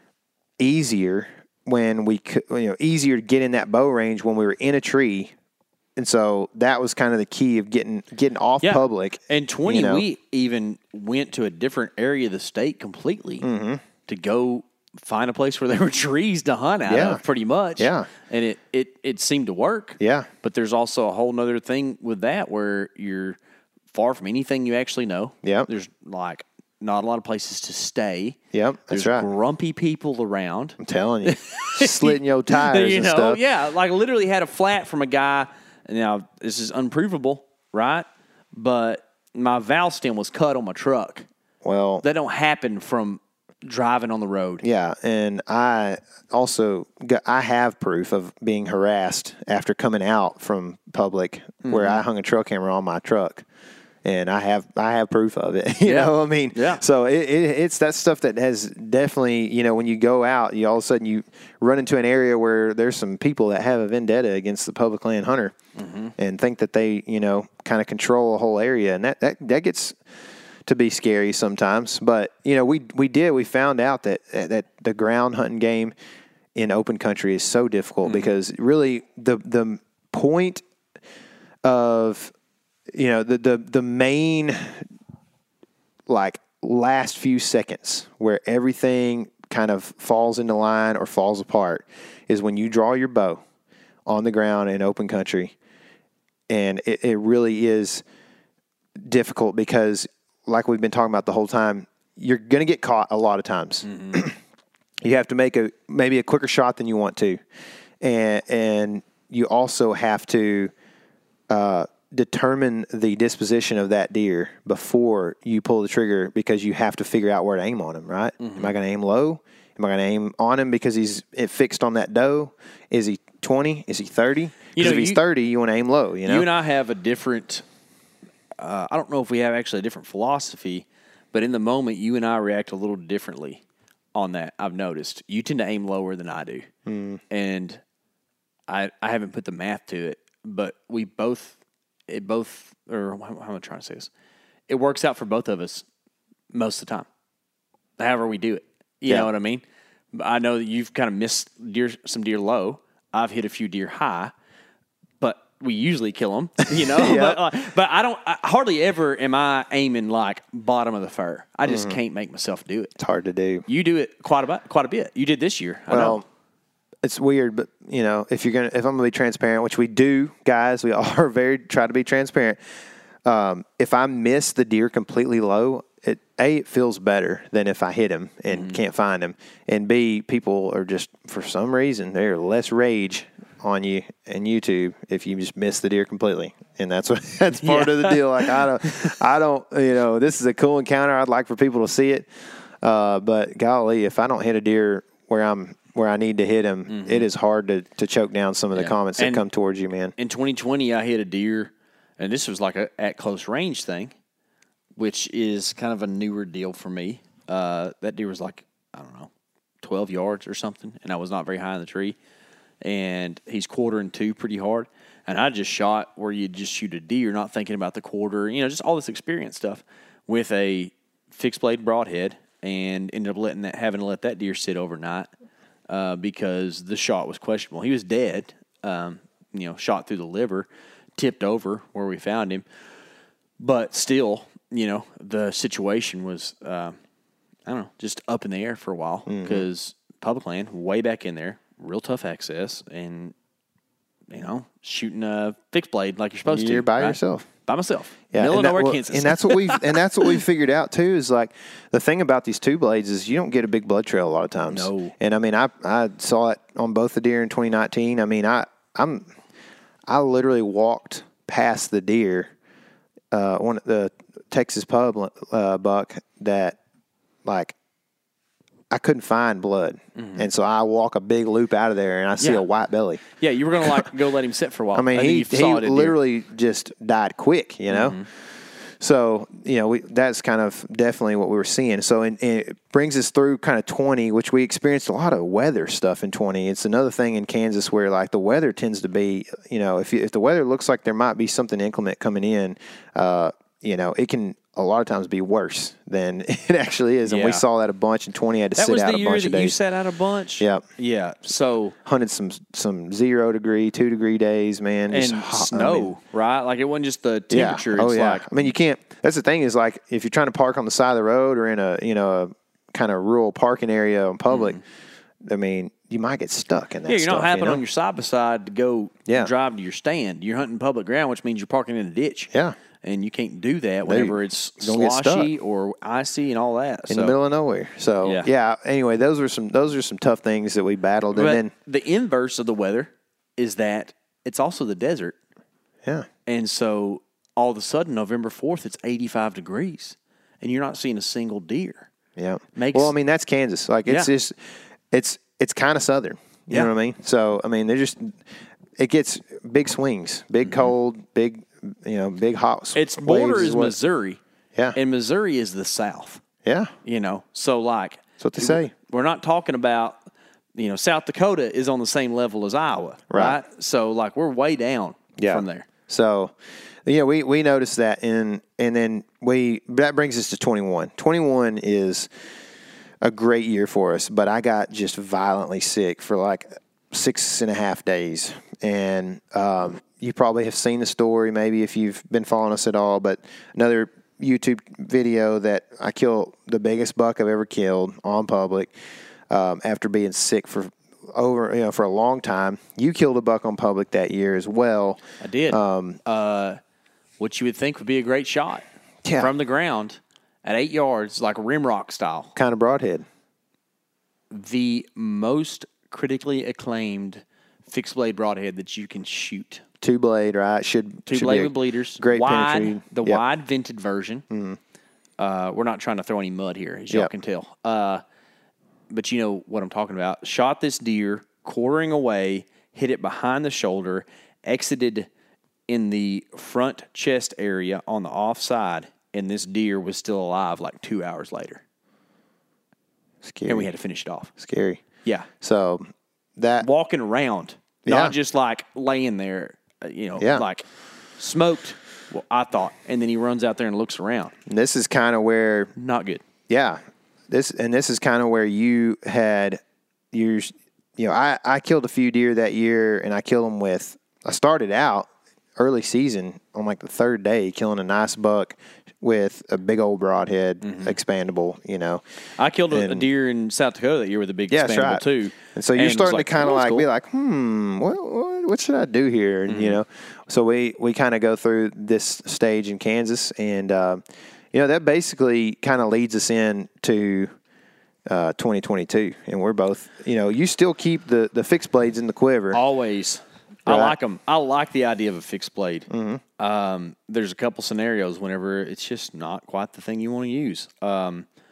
easier when we could, you know, easier to get in that bow range when we were in a tree. And so that was kind of the key of getting, getting off Yeah. public. And twenty, you know. we even went to a different area of the state completely Mm-hmm. to go find a place where there were trees to hunt out Yeah. of, pretty much. Yeah. And it, it, it seemed to work. Yeah. But there's also a whole nother thing with that where you're far from anything you actually know. Yep. There's like not a lot of places to stay. Yep, that's There's right. grumpy people around. I'm telling you, slitting your tires you and know, stuff. yeah, like literally had a flat from a guy. And now this is unprovable, right? But my valve stem was cut on my truck. Well, That don't happen from driving on the road. yeah, and I also got, I have proof of being harassed after coming out from public where Mm-hmm. I hung a trail camera on my truck, and I have I have proof of it. You Yeah. know, I mean, Yeah. So it, it, it's that stuff that has definitely, you know, when you go out, you all of a sudden you run into an area where there's some people that have a vendetta against the public land hunter, Mm-hmm. and think that they, you know, kind of control a whole area, and that that that gets to be scary sometimes. But, you know, we we did, we found out that that the ground hunting game in open country is so difficult Mm-hmm. because really the the point of, you know, the the the main like last few seconds where everything kind of falls into line or falls apart is when you draw your bow on the ground in open country. And it, it really is difficult because, like we've been talking about the whole time, you're going to get caught a lot of times. You have to make a maybe a quicker shot than you want to, and and you also have to uh, determine the disposition of that deer before you pull the trigger because you have to figure out where to aim on him. Right? Am I going to aim low? Am I going to aim on him because he's fixed on that doe? Is he twenty? Is he thirty? You Because know, if he's you- thirty, you want to aim low. You know. You and I have a different, uh, I don't know if we have actually a different philosophy, but in the moment, you and I react a little differently on that. I've noticed. You tend to aim lower than I do. Mm. And I I haven't put the math to it, but we both, it both, or how, how am I trying to say this? It works out for both of us most of the time, however we do it. You Yeah. know what I mean? I know that you've kind of missed deer, some deer low. I've hit a few deer high, but we usually kill them, you know. Yeah. But, uh, but I don't. I, hardly ever am I aiming like bottom of the fur. I just Mm-hmm. can't make myself do it. It's hard to do. You do it quite a bit. Quite a bit. You did this year. I Well, know. it's weird, but you know, if you're gonna, if I'm gonna be transparent, which we do, guys, we are very try to be transparent. Um, if I miss the deer completely low, it A, it feels better than if I hit him and Mm-hmm. can't find him, and B, people are just for some reason they're less rage on you and YouTube if you just miss the deer completely, and that's what that's part Yeah. of the deal. Like I don't, I don't, you know, this is a cool encounter. I'd like for people to see it. Uh, but golly, if I don't hit a deer where I'm where I need to hit him, mm-hmm. it is hard to, to choke down some of the yeah. comments that and come towards you, man. In twenty twenty, I hit a deer, and this was like a at close range thing, which is kind of a newer deal for me. Uh, that deer was like, I don't know, twelve yards or something, and I was not very high in the tree. And he's quartering two pretty hard. And I just shot where you just shoot a deer, not thinking about the quarter, you know, just all this experience stuff with a fixed blade broadhead, and ended up letting that, having to let that deer sit overnight uh, because the shot was questionable. He was dead, um, you know, shot through the liver, tipped over where we found him. But still, you know, the situation was, uh, I don't know, just up in the air for a while because mm-hmm. public land, way back in there, real tough access, and, you know, shooting a fixed blade like you're supposed you're to. You're by right? yourself. By myself. Yeah, Middle of nowhere, well, Kansas. And that's what we've and that's what we figured out too. Is like the thing about these two blades is you don't get a big blood trail a lot of times. No. And I mean, I I saw it on both the deer in twenty nineteen. I mean, I I'm I literally walked past the deer, uh, one the Texas pub uh, buck that like. I couldn't find blood, mm-hmm. and so I walk a big loop out of there, and I see yeah. a white belly. Yeah, you were gonna like go let him sit for a while. I mean, and he he literally just died quick, you know. Mm-hmm. So you know, we, that's kind of definitely what we were seeing. So and, and it brings us through kind of twenty, which we experienced a lot of weather stuff in twenty. It's another thing in Kansas where like the weather tends to be, you know, if you, if the weather looks like there might be something inclement coming in, uh, you know, it can. A lot of times be worse than it actually is. And yeah. we saw that a bunch in twenty. Had to that sit out a bunch of days. That was the year that you sat out a bunch? Yeah. Yeah. So. Hunted some some zero degree, two degree days, man. And hot, snow, I mean, right? Like it wasn't just the temperature. Yeah. Oh, it's yeah. like. I mean, you can't, that's the thing is like if you're trying to park on the side of the road or in a, you know, a kind of rural parking area in public, mm. I mean, you might get stuck in that Yeah, you're stuff, not hopping you know? on your side by side to go yeah. drive to your stand. You're hunting public ground, which means you're parking in a ditch. Yeah. And you can't do that whenever Dude, it's sloshy or icy and all that. In so. the middle of nowhere. So, yeah. yeah, anyway, those are some those are some tough things that we battled. But and then the inverse of the weather is that it's also the desert. Yeah. And so all of a sudden, November fourth, it's eighty-five degrees, and you're not seeing a single deer. Yeah. Makes, well, I mean, that's Kansas. Like, it's yeah. just, it's it's kind of southern. You yeah. know what I mean? So, I mean, they're just, it gets big swings, big mm-hmm. cold, big, you know, big hot. Its border is, is what, Missouri. Yeah. And Missouri is the South. Yeah. You know, so like. That's what they say. We're not talking about, you know, South Dakota is on the same level as Iowa. Right. right? So, like, we're way down yeah. from there. So, yeah, we, we noticed that. In, and then we, that brings us to twenty-one. twenty-one is a great year for us, but I got just violently sick for like six and a half days. And, um, you probably have seen the story, maybe if you've been following us at all, but another YouTube video that I killed the biggest buck I've ever killed on public um, after being sick for over, you know, for a long time. You killed a buck on public that year as well. I did. Um, uh, what you would think would be a great shot yeah. from the ground at eight yards, like a rimrock style. Kind of broadhead. The most critically acclaimed fixed blade broadhead that you can shoot. Two blade, right? Should two should blade with bleeders. Great wide, penetrating. the yep. wide vented version. Mm-hmm. Uh, we're not trying to throw any mud here, as y'all yep. can tell. Uh, but you know what I'm talking about. Shot this deer, quartering away, hit it behind the shoulder, exited in the front chest area on the offside, and this deer was still alive like two hours later. Scary. And we had to finish it off. Scary. Yeah. So that walking around, yeah. not just like laying there. You know, yeah. like smoked, well, I thought. And then he runs out there and looks around. And this is kind of where... Not good. Yeah. This And this is kind of where you had... your, you know, I, I killed a few deer that year, and I killed them with... I started out early season on like the third day, killing a nice buck with a big old broadhead, mm-hmm. expandable, you know. I killed and, a deer in South Dakota that year with a big yeah, expandable, right. too. And so you're and starting like, to kind of oh, like cool. be like, hmm, what, what, what should I do here? And, mm-hmm. you know, so we, we kind of go through this stage in Kansas, and, uh, you know, that basically kind of leads us in to uh, twenty twenty-two. And we're both, you know, you still keep the, the fixed blades in the quiver. Always. Right. I like them. I like the idea of a fixed blade. Mm-hmm. Um, there's a couple scenarios whenever it's just not quite the thing you want to use. Um,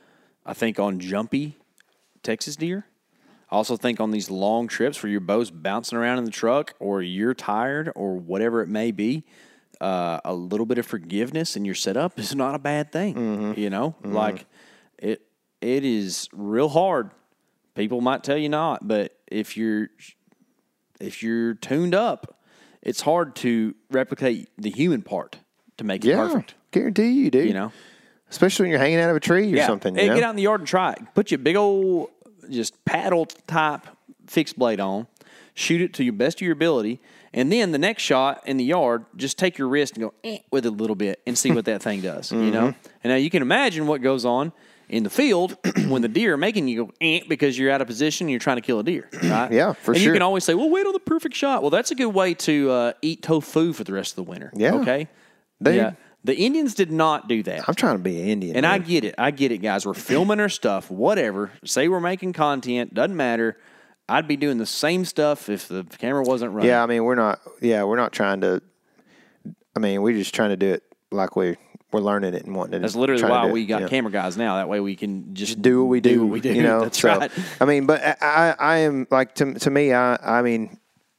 I think on jumpy Texas deer. I also think on these long trips where your bow's bouncing around in the truck or you're tired or whatever it may be, uh, a little bit of forgiveness in your setup is not a bad thing. Mm-hmm. You know, mm-hmm. like it, it is real hard. People might tell you not, but if you're, if you're tuned up, it's hard to replicate the human part to make it yeah, perfect. Guarantee you, dude. You know, especially when you're hanging out of a tree or yeah. something. You hey, know? Get out in the yard and try it. Put your big old just paddle type fixed blade on, shoot it to your best of your ability, and then the next shot in the yard, just take your wrist and go eh, with it a little bit and see what that thing does. Mm-hmm. You know, and now you can imagine what goes on in the field when the deer are making you go eh, because you're out of position and you're trying to kill a deer, right? Yeah, for and sure. you can always say, well, wait on the perfect shot. Well, that's a good way to uh, eat tofu for the rest of the winter. Yeah. Okay? They, yeah. The Indians did not do that. I'm trying to be an Indian. And man. I get it. I get it, guys. We're filming our stuff, whatever. Say we're making content, doesn't matter. I'd be doing the same stuff if the camera wasn't running. Yeah, I mean, we're not, yeah, we're not trying to, I mean, we're just trying to do it like we, we're learning it and wanting to. That's literally why we got camera guys now. That way we can just, just do what we do. do what we do. You know, that's so, right. I mean, but I, I am like, to, to me, I, I mean,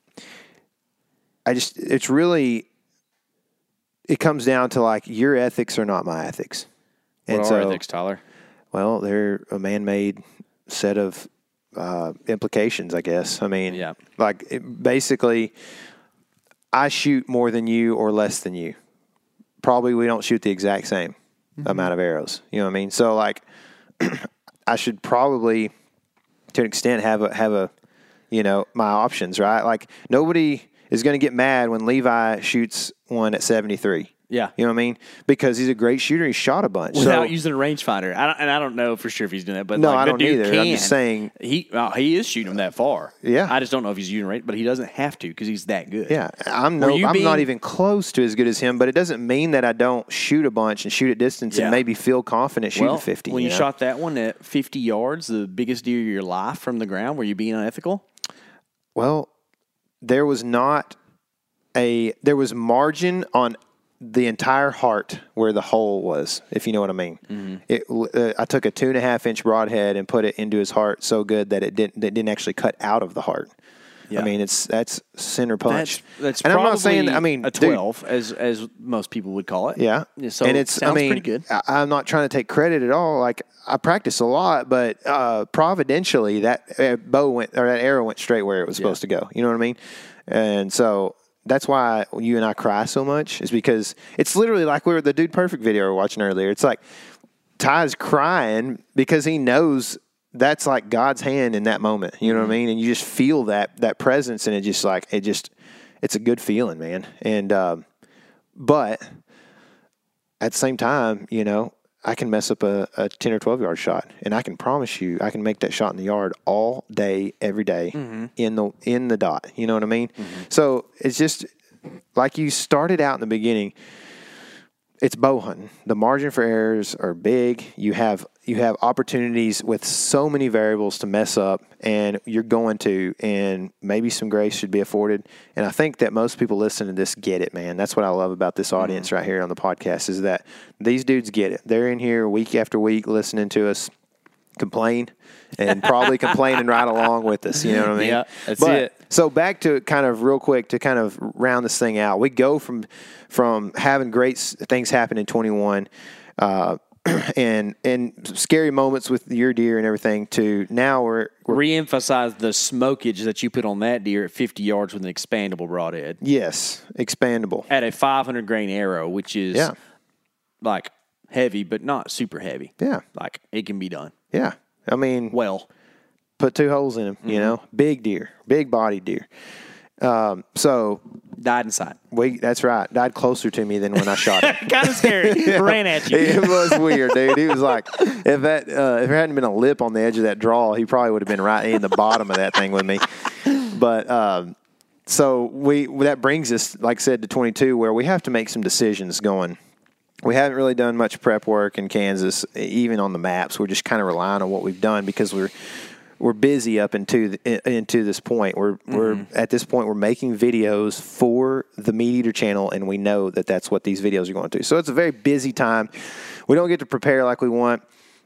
I just, it's really, it comes down to like your ethics are not my ethics. What and are so, ethics, Tyler? Well, they're a man-made set of uh, implications, I guess. I mean, yeah. like it, basically, I shoot more than you or less than you. Probably we don't shoot the exact same mm-hmm. amount of arrows. You know what I mean? So like, I should probably, to an extent, have a have a, you know, my options, right? Like nobody is going to get mad when Levi shoots one at seventy-three. Yeah. You know what I mean? Because he's a great shooter. He shot a bunch. Without so, using a rangefinder. I don't, and I don't know for sure if he's doing that. But no, like, I the don't dude either. Can. I'm just saying. He uh, he is shooting them that far. Yeah. I just don't know if he's using range, but he doesn't have to because he's that good. Yeah. I'm no, I'm being, not even close to as good as him, but it doesn't mean that I don't shoot a bunch and shoot at distance yeah. and maybe feel confident shooting well, fifty. When you, you know? shot that one at fifty yards, the biggest deer of your life from the ground, were you being unethical? Well, there was not a, there was margin on the entire heart where the hole was, if you know what I mean. Mm-hmm. It, uh, I took a two and a half inch broadhead and put it into his heart so good that it didn't, that didn't actually cut out of the heart. Yeah. I mean, it's that's center punch. That's, that's and probably I'm not saying, I mean, a twelve, dude, as as most people would call it. Yeah, so and it's sounds I mean, pretty good. I, I'm not trying to take credit at all. Like I practice a lot, but uh, providentially that uh, bow went or that arrow went straight where it was supposed yeah. to go. You know what I mean? And so. That's why you and I cry so much is because it's literally like we were the Dude Perfect video we were watching earlier. It's like Ty's crying because he knows that's like God's hand in that moment. You know mm-hmm. what I mean? And you just feel that that presence, and it just like it just it's a good feeling, man. And um, but at the same time, you know, I can mess up a, a ten or twelve yard shot, and I can promise you, I can make that shot in the yard all day, every day mm-hmm. in the in the dot. You know what I mean? Mm-hmm. So it's just like you started out in the beginning. It's bow hunting. The margin for errors are big. You have you have opportunities with so many variables to mess up, and you're going to, and maybe some grace should be afforded. And I think that most people listening to this get it, man. That's what I love about this audience mm-hmm. right here on the podcast is that these dudes get it. They're in here week after week listening to us complain and probably complaining right along with us. You know what I mean? Yeah, that's but, it. So back to kind of real quick to kind of round this thing out. We go from from having great things happen in twenty-one uh, and and scary moments with your deer and everything to now we're, we're re-emphasize the smokage that you put on that deer at fifty yards with an expandable broadhead. Yes, expandable at a five hundred grain arrow, which is yeah. like heavy but not super heavy. Yeah, like it can be done. Yeah, I mean, well. Put two holes in him, you mm-hmm. know, big deer, big bodied deer. Um, so died inside. We that's right. Died closer to me than when I shot him. Kind of scary. yeah. Ran at you. It was weird, dude. He was like, if that uh, if there hadn't been a lip on the edge of that draw, he probably would have been right in the bottom of that thing with me. But um, so we that brings us, like I said, to twenty-two, where we have to make some decisions going. We haven't really done much prep work in Kansas, even on the maps. We're just kind of relying on what we've done because we're we're busy up into the, into this point. We're mm-hmm. we're at this point we're making videos for the Meat Eater channel, and we know that that's what these videos are going to. So it's a very busy time. We don't get to prepare like we want.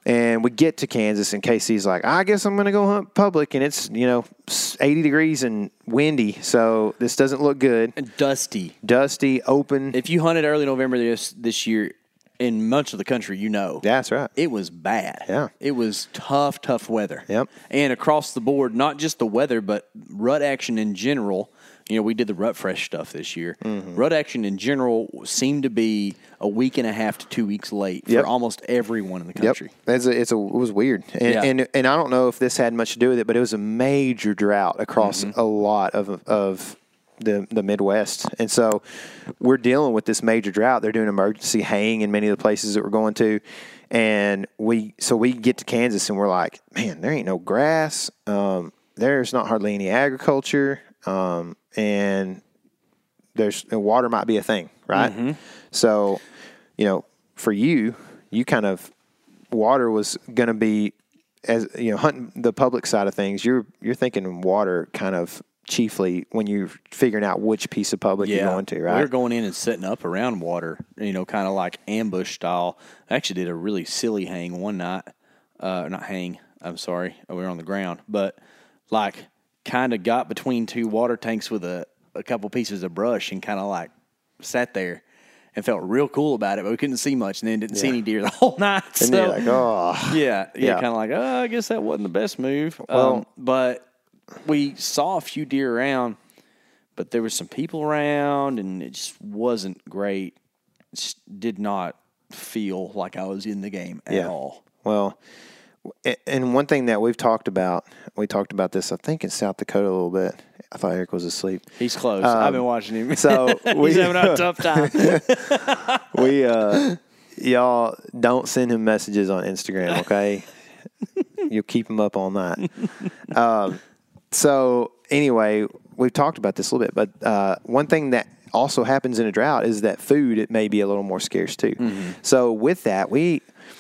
And we get to Kansas, and Casey's like, I guess I'm going to go hunt public, and it's, you know, eighty degrees and windy, so this doesn't look good. And dusty. Dusty, open. If you hunted early November this this year in much of the country, you know. That's right. It was bad. Yeah. It was tough, tough weather. Yep. And across the board, not just the weather, but rut action in general. You know, we did the Rut Fresh stuff this year. Mm-hmm. Rut action in general seemed to be a week and a half to two weeks late yep. for almost everyone in the country. Yep. It's a, it's a, it was weird. And, yeah. and and I don't know if this had much to do with it, but it was a major drought across mm-hmm. a lot of of the the Midwest. And so we're dealing with this major drought. They're doing emergency haying in many of the places that we're going to. And we so we get to Kansas, and we're like, man, there ain't no grass. Um, there's not hardly any agriculture. Um, and there's water might be a thing, right? Mm-hmm. So, you know, for you, you kind of water was going to be as you know hunting the public side of things. You're you're thinking water kind of chiefly when you're figuring out which piece of public yeah. you're going to, right? We were going in and setting up around water, you know, kind of like ambush style. I actually did a really silly hang one night, uh, not hang. I'm sorry, we were on the ground, but like. Kind of got between two water tanks with a, a couple pieces of brush and kind of like sat there and felt real cool about it, but we couldn't see much and then didn't yeah. see any deer the whole night. And so, you're like, oh. Yeah, yeah, yeah. kind of like, oh, I guess that wasn't the best move. Well, um, but we saw a few deer around, but there was some people around and it just wasn't great. It just did not feel like I was in the game at yeah. all. Well, and one thing that we've talked about, we talked about this, I think, in South Dakota a little bit. I thought Eric was asleep. He's close. Um, I've been watching him. So we, He's having a tough time. we, uh, y'all don't send him messages on Instagram, okay? You'll keep him up all night. Um, so anyway, we've talked about this a little bit, but uh, one thing that also happens in a drought is that food, it may be a little more scarce too. Mm-hmm. So with that, we...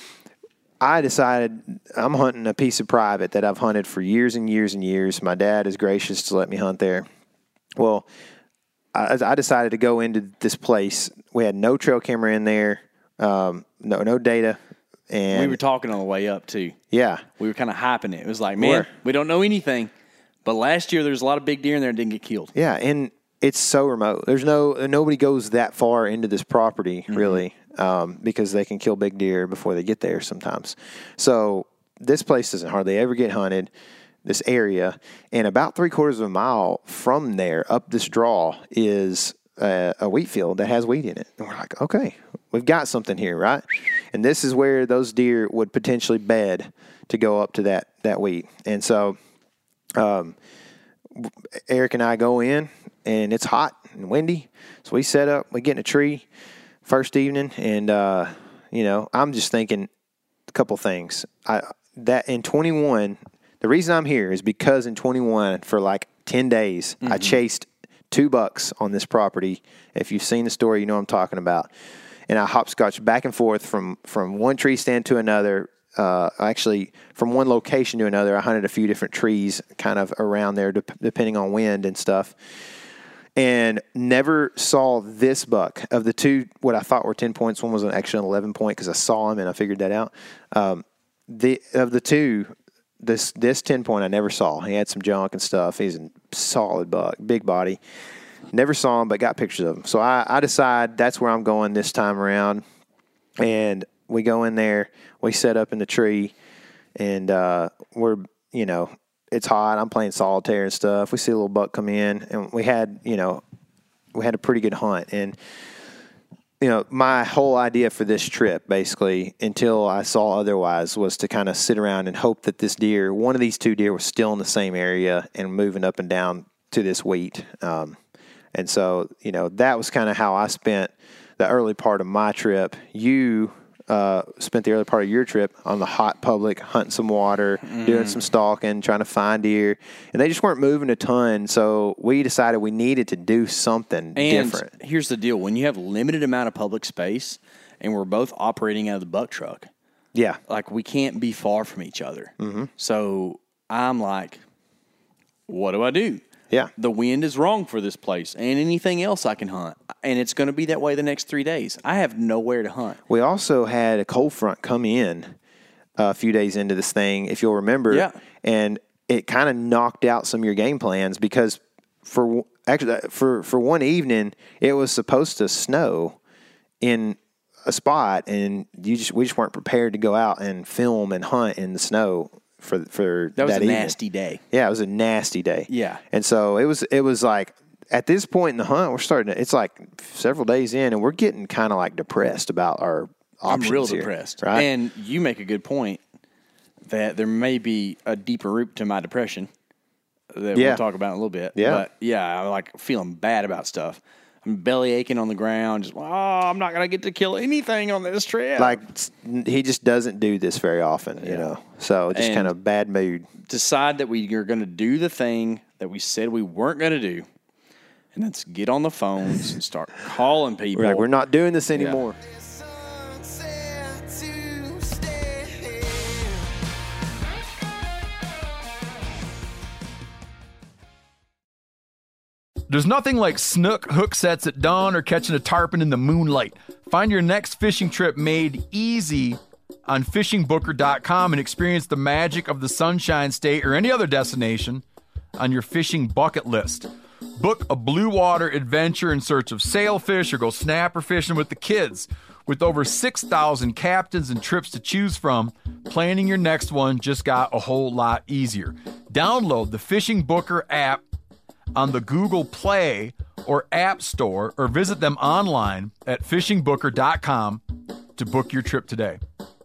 I decided I'm hunting a piece of private that I've hunted for years and years and years. My dad is gracious to let me hunt there. Well, I, I decided to go into this place. We had no trail camera in there, um, no no data. And we were talking on the way up, too. Yeah. We were kind of hyping it. It was like, man, we're, we don't know anything. But last year, there was a lot of big deer in there that didn't get killed. Yeah, and it's so remote. There's no nobody goes that far into this property, mm-hmm. really. Um, because they can kill big deer before they get there sometimes. So this place doesn't hardly ever get hunted, this area. And about three quarters of a mile from there, up this draw, is a, a wheat field that has wheat in it. And we're like, okay, we've got something here, right? And this is where those deer would potentially bed to go up to that, that wheat. And so um, Eric and I go in, and it's hot and windy. So we set up, we get in a tree. First evening, and, uh, you know, I'm just thinking a couple things. I that in twenty-one, the reason I'm here is because in twenty-one, for like ten days, mm-hmm. I chased two bucks on this property. If you've seen the story, you know what I'm talking about. And I hopscotched back and forth from, from one tree stand to another. Uh, actually, from one location to another, I hunted a few different trees kind of around there, de- depending on wind and stuff. And never saw this buck. Of the two, what I thought were ten points, one was an actually an eleven point because I saw him and I figured that out. Um, the of the two, this this ten point I never saw. He had some junk and stuff. He's a solid buck, big body. Never saw him, but got pictures of him. So I, I decide that's where I'm going this time around. And we go in there. We set up in the tree, and uh, we're you know. It's hot. I'm playing solitaire and stuff. We see a little buck come in, and we had, you know, we had a pretty good hunt. And, you know, my whole idea for this trip, basically, until I saw otherwise, was to kind of sit around and hope that this deer, one of these two deer, was still in the same area and moving up and down to this wheat. Um, and so, you know, that was kind of how I spent the early part of my trip. You uh, spent the early part of your trip on the hot public, hunting some water, mm. doing some stalking, trying to find deer. And they just weren't moving a ton, so we decided we needed to do something and different. Here's the deal. When you have limited amount of public space and we're both operating out of the buck truck, yeah, like we can't be far from each other. Mm-hmm. So I'm like, what do I do? Yeah. The wind is wrong for this place and anything else I can hunt. And it's going to be that way the next three days. I have nowhere to hunt. We also had a cold front come in a few days into this thing, if you'll remember. Yeah. And it kind of knocked out some of your game plans because for actually for, for one evening, it was supposed to snow in a spot, and you just we just weren't prepared to go out and film and hunt in the snow for for that was that a evening. nasty day. Yeah, it was a nasty day. Yeah. And so it was it was like at this point in the hunt, we're starting to, it's like several days in, and we're getting kind of like depressed about our options. I'm real here, depressed. right? And you make a good point that there may be a deeper root to my depression that Yeah. we'll talk about in a little bit. Yeah. But yeah, I'm like feeling bad about stuff. I'm belly aching on the ground. Just, oh, I'm not going to get to kill anything on this trip. Like he just doesn't do this very often, you know. So just And- kind of bad mood. decide that we are going to do the thing that we said we weren't going to do. And let's get on the phones and start calling people. We're like, we're not doing this anymore. There's nothing like snook hook sets at dawn or catching a tarpon in the moonlight. Find your next fishing trip made easy on fishing booker dot com and experience the magic of the Sunshine State or any other destination on your fishing bucket list. Book a blue water adventure in search of sailfish or go snapper fishing with the kids. With over six thousand captains and trips to choose from, planning your next one just got a whole lot easier. Download the Fishing Booker app on the Google Play or App Store, or visit them online at fishing booker dot com to book your trip today.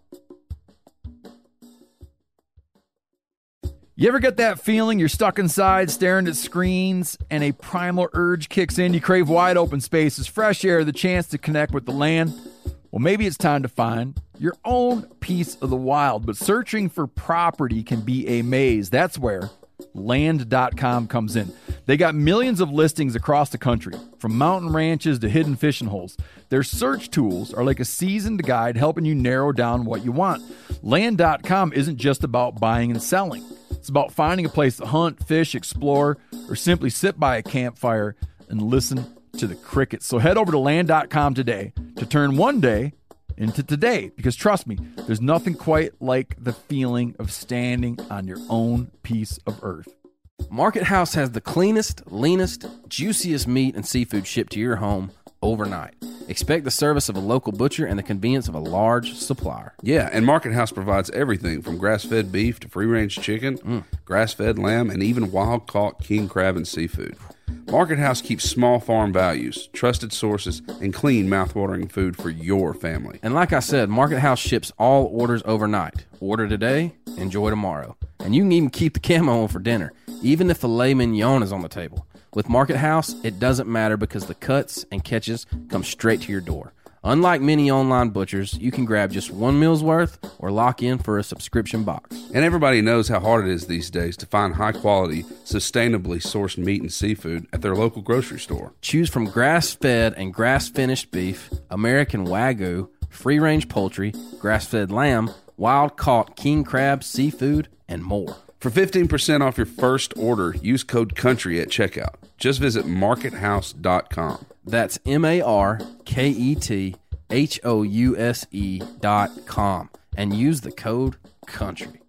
You ever get that feeling you're stuck inside staring at screens and a primal urge kicks in? You crave wide open spaces, fresh air, the chance to connect with the land. Well, maybe it's time to find your own piece of the wild, but searching for property can be a maze. That's where land dot com comes in. They got millions of listings across the country, from mountain ranches to hidden fishing holes. Their search tools are like a seasoned guide helping you narrow down what you want. land dot com isn't just about buying and selling. It's about finding a place to hunt, fish, explore, or simply sit by a campfire and listen to the crickets. So head over to land dot com today to turn one day into today, because trust me, there's nothing quite like the feeling of standing on your own piece of earth. Market House has the cleanest, leanest, juiciest meat and seafood shipped to your home overnight. Expect the service of a local butcher and the convenience of a large supplier. Yeah, and Market House provides everything from grass-fed beef to free-range chicken, mm. grass-fed lamb, and even wild-caught king crab and seafood. Market House keeps small farm values, trusted sources, and clean, mouth-watering food for your family. And like I said, Market House ships all orders overnight. Order today, enjoy tomorrow. And you can even keep the camo on for dinner, even if filet mignon is on the table. With Market House, it doesn't matter because the cuts and catches come straight to your door. Unlike many online butchers, you can grab just one meal's worth or lock in for a subscription box. And everybody knows how hard it is these days to find high-quality, sustainably sourced meat and seafood at their local grocery store. Choose from grass-fed and grass-finished beef, American Wagyu, free-range poultry, grass-fed lamb, wild-caught king crab, seafood, and more. For fifteen percent off your first order, use code COUNTRY at checkout. Just visit market house dot com. That's M A R K E T H O U S E dot com. And use the code COUNTRY.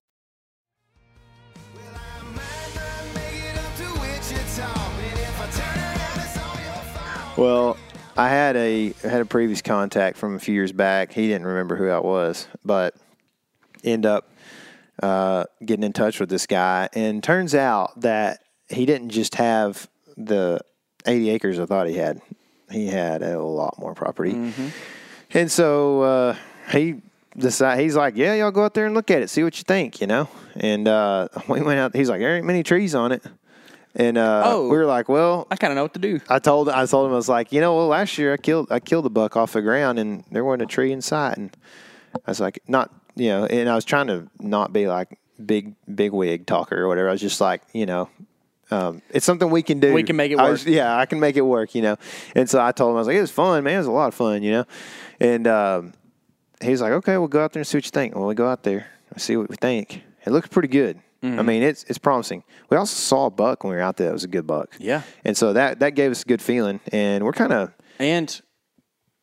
Well, I had a I had a previous contact from a few years back. He didn't remember who I was, but end up uh, getting in touch with this guy. And turns out that he didn't just have the eighty acres I thought he had. He had a lot more property. Mm-hmm. And so uh, he decided, he's like, yeah, y'all go out there and look at it, see what you think, you know. And uh, we went out. He's like, there ain't many trees on it. And uh, Oh. we were like, well, I kind of know what to do. I told I told him, I was like, you know, well, last year I killed I killed a buck off the ground and there wasn't a tree in sight. And I was like, not, you know, and I was trying to not be like big big wig talker or whatever. I was just like, you know, um, it's something we can do. We can make it I work. was- yeah, I can make it work, you know. And so I told him, I was like, it was fun, man. It was a lot of fun, you know. And um, he was like, okay, we'll go out there and see what you think. Well, we go out there and see what we think. It looks pretty good. I mean, it's it's promising. We also saw a buck when we were out there. It was a good buck. Yeah. And so that, that gave us a good feeling. And we're kind of, And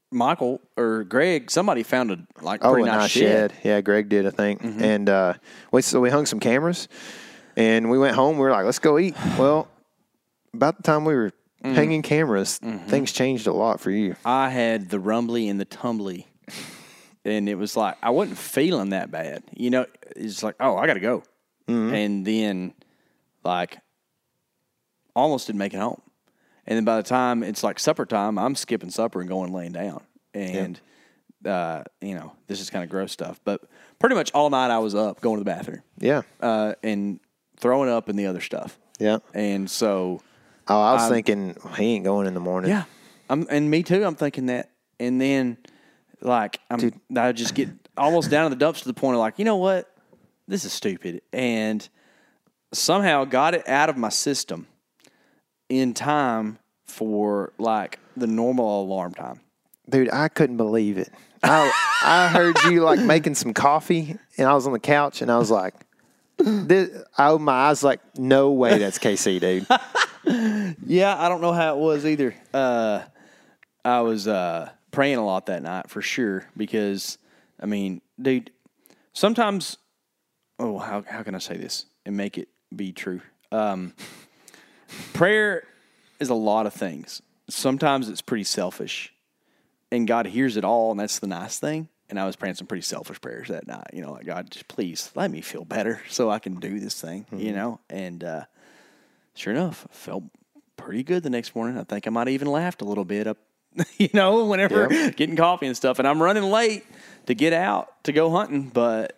Michael or Greg, somebody found a like Oh, pretty a nice, nice shed. shed. Yeah, Greg did, I think. And uh, we so we hung some cameras, and we went home. We were like, let's go eat. Well, about the time we were hanging cameras, things changed a lot for you. I had the rumbly and the tumbly, and it was like I wasn't feeling that bad. You know, it's like, oh, I got to go, and then like almost didn't make it home. And then by the time it's like supper time, I'm skipping supper and going and laying down. And, uh, you know, this is kind of gross stuff. But pretty much all night I was up going to the bathroom Yeah. uh, and throwing up and the other stuff. Yeah. And so, Oh, I was I'm- thinking he ain't going in the morning. yeah. I'm, and me too, I'm thinking that. And then, like, I'm, I just get almost down to the dumps to the point of like, you know what? This is stupid. And somehow got it out of my system in time for like the normal alarm time. Dude, I couldn't believe it. I I heard you like making some coffee, and I was on the couch, and I was like, this, I opened my eyes like, no way that's K C, dude. Yeah, I don't know how it was either. Uh, I was uh, praying a lot that night for sure because, I mean, dude, sometimes, oh, how how can I say this and make it be true? Um, prayer is a lot of things. Sometimes it's pretty selfish, and God hears it all, and that's the nice thing. And I was praying some pretty selfish prayers that night. You know, like, God, just please let me feel better so I can do this thing, mm-hmm. you know? And uh, sure enough, I felt pretty good the next morning. I think I might have even laughed a little bit up, you know, whenever Yep. getting coffee and stuff. And I'm running late to get out to go hunting, but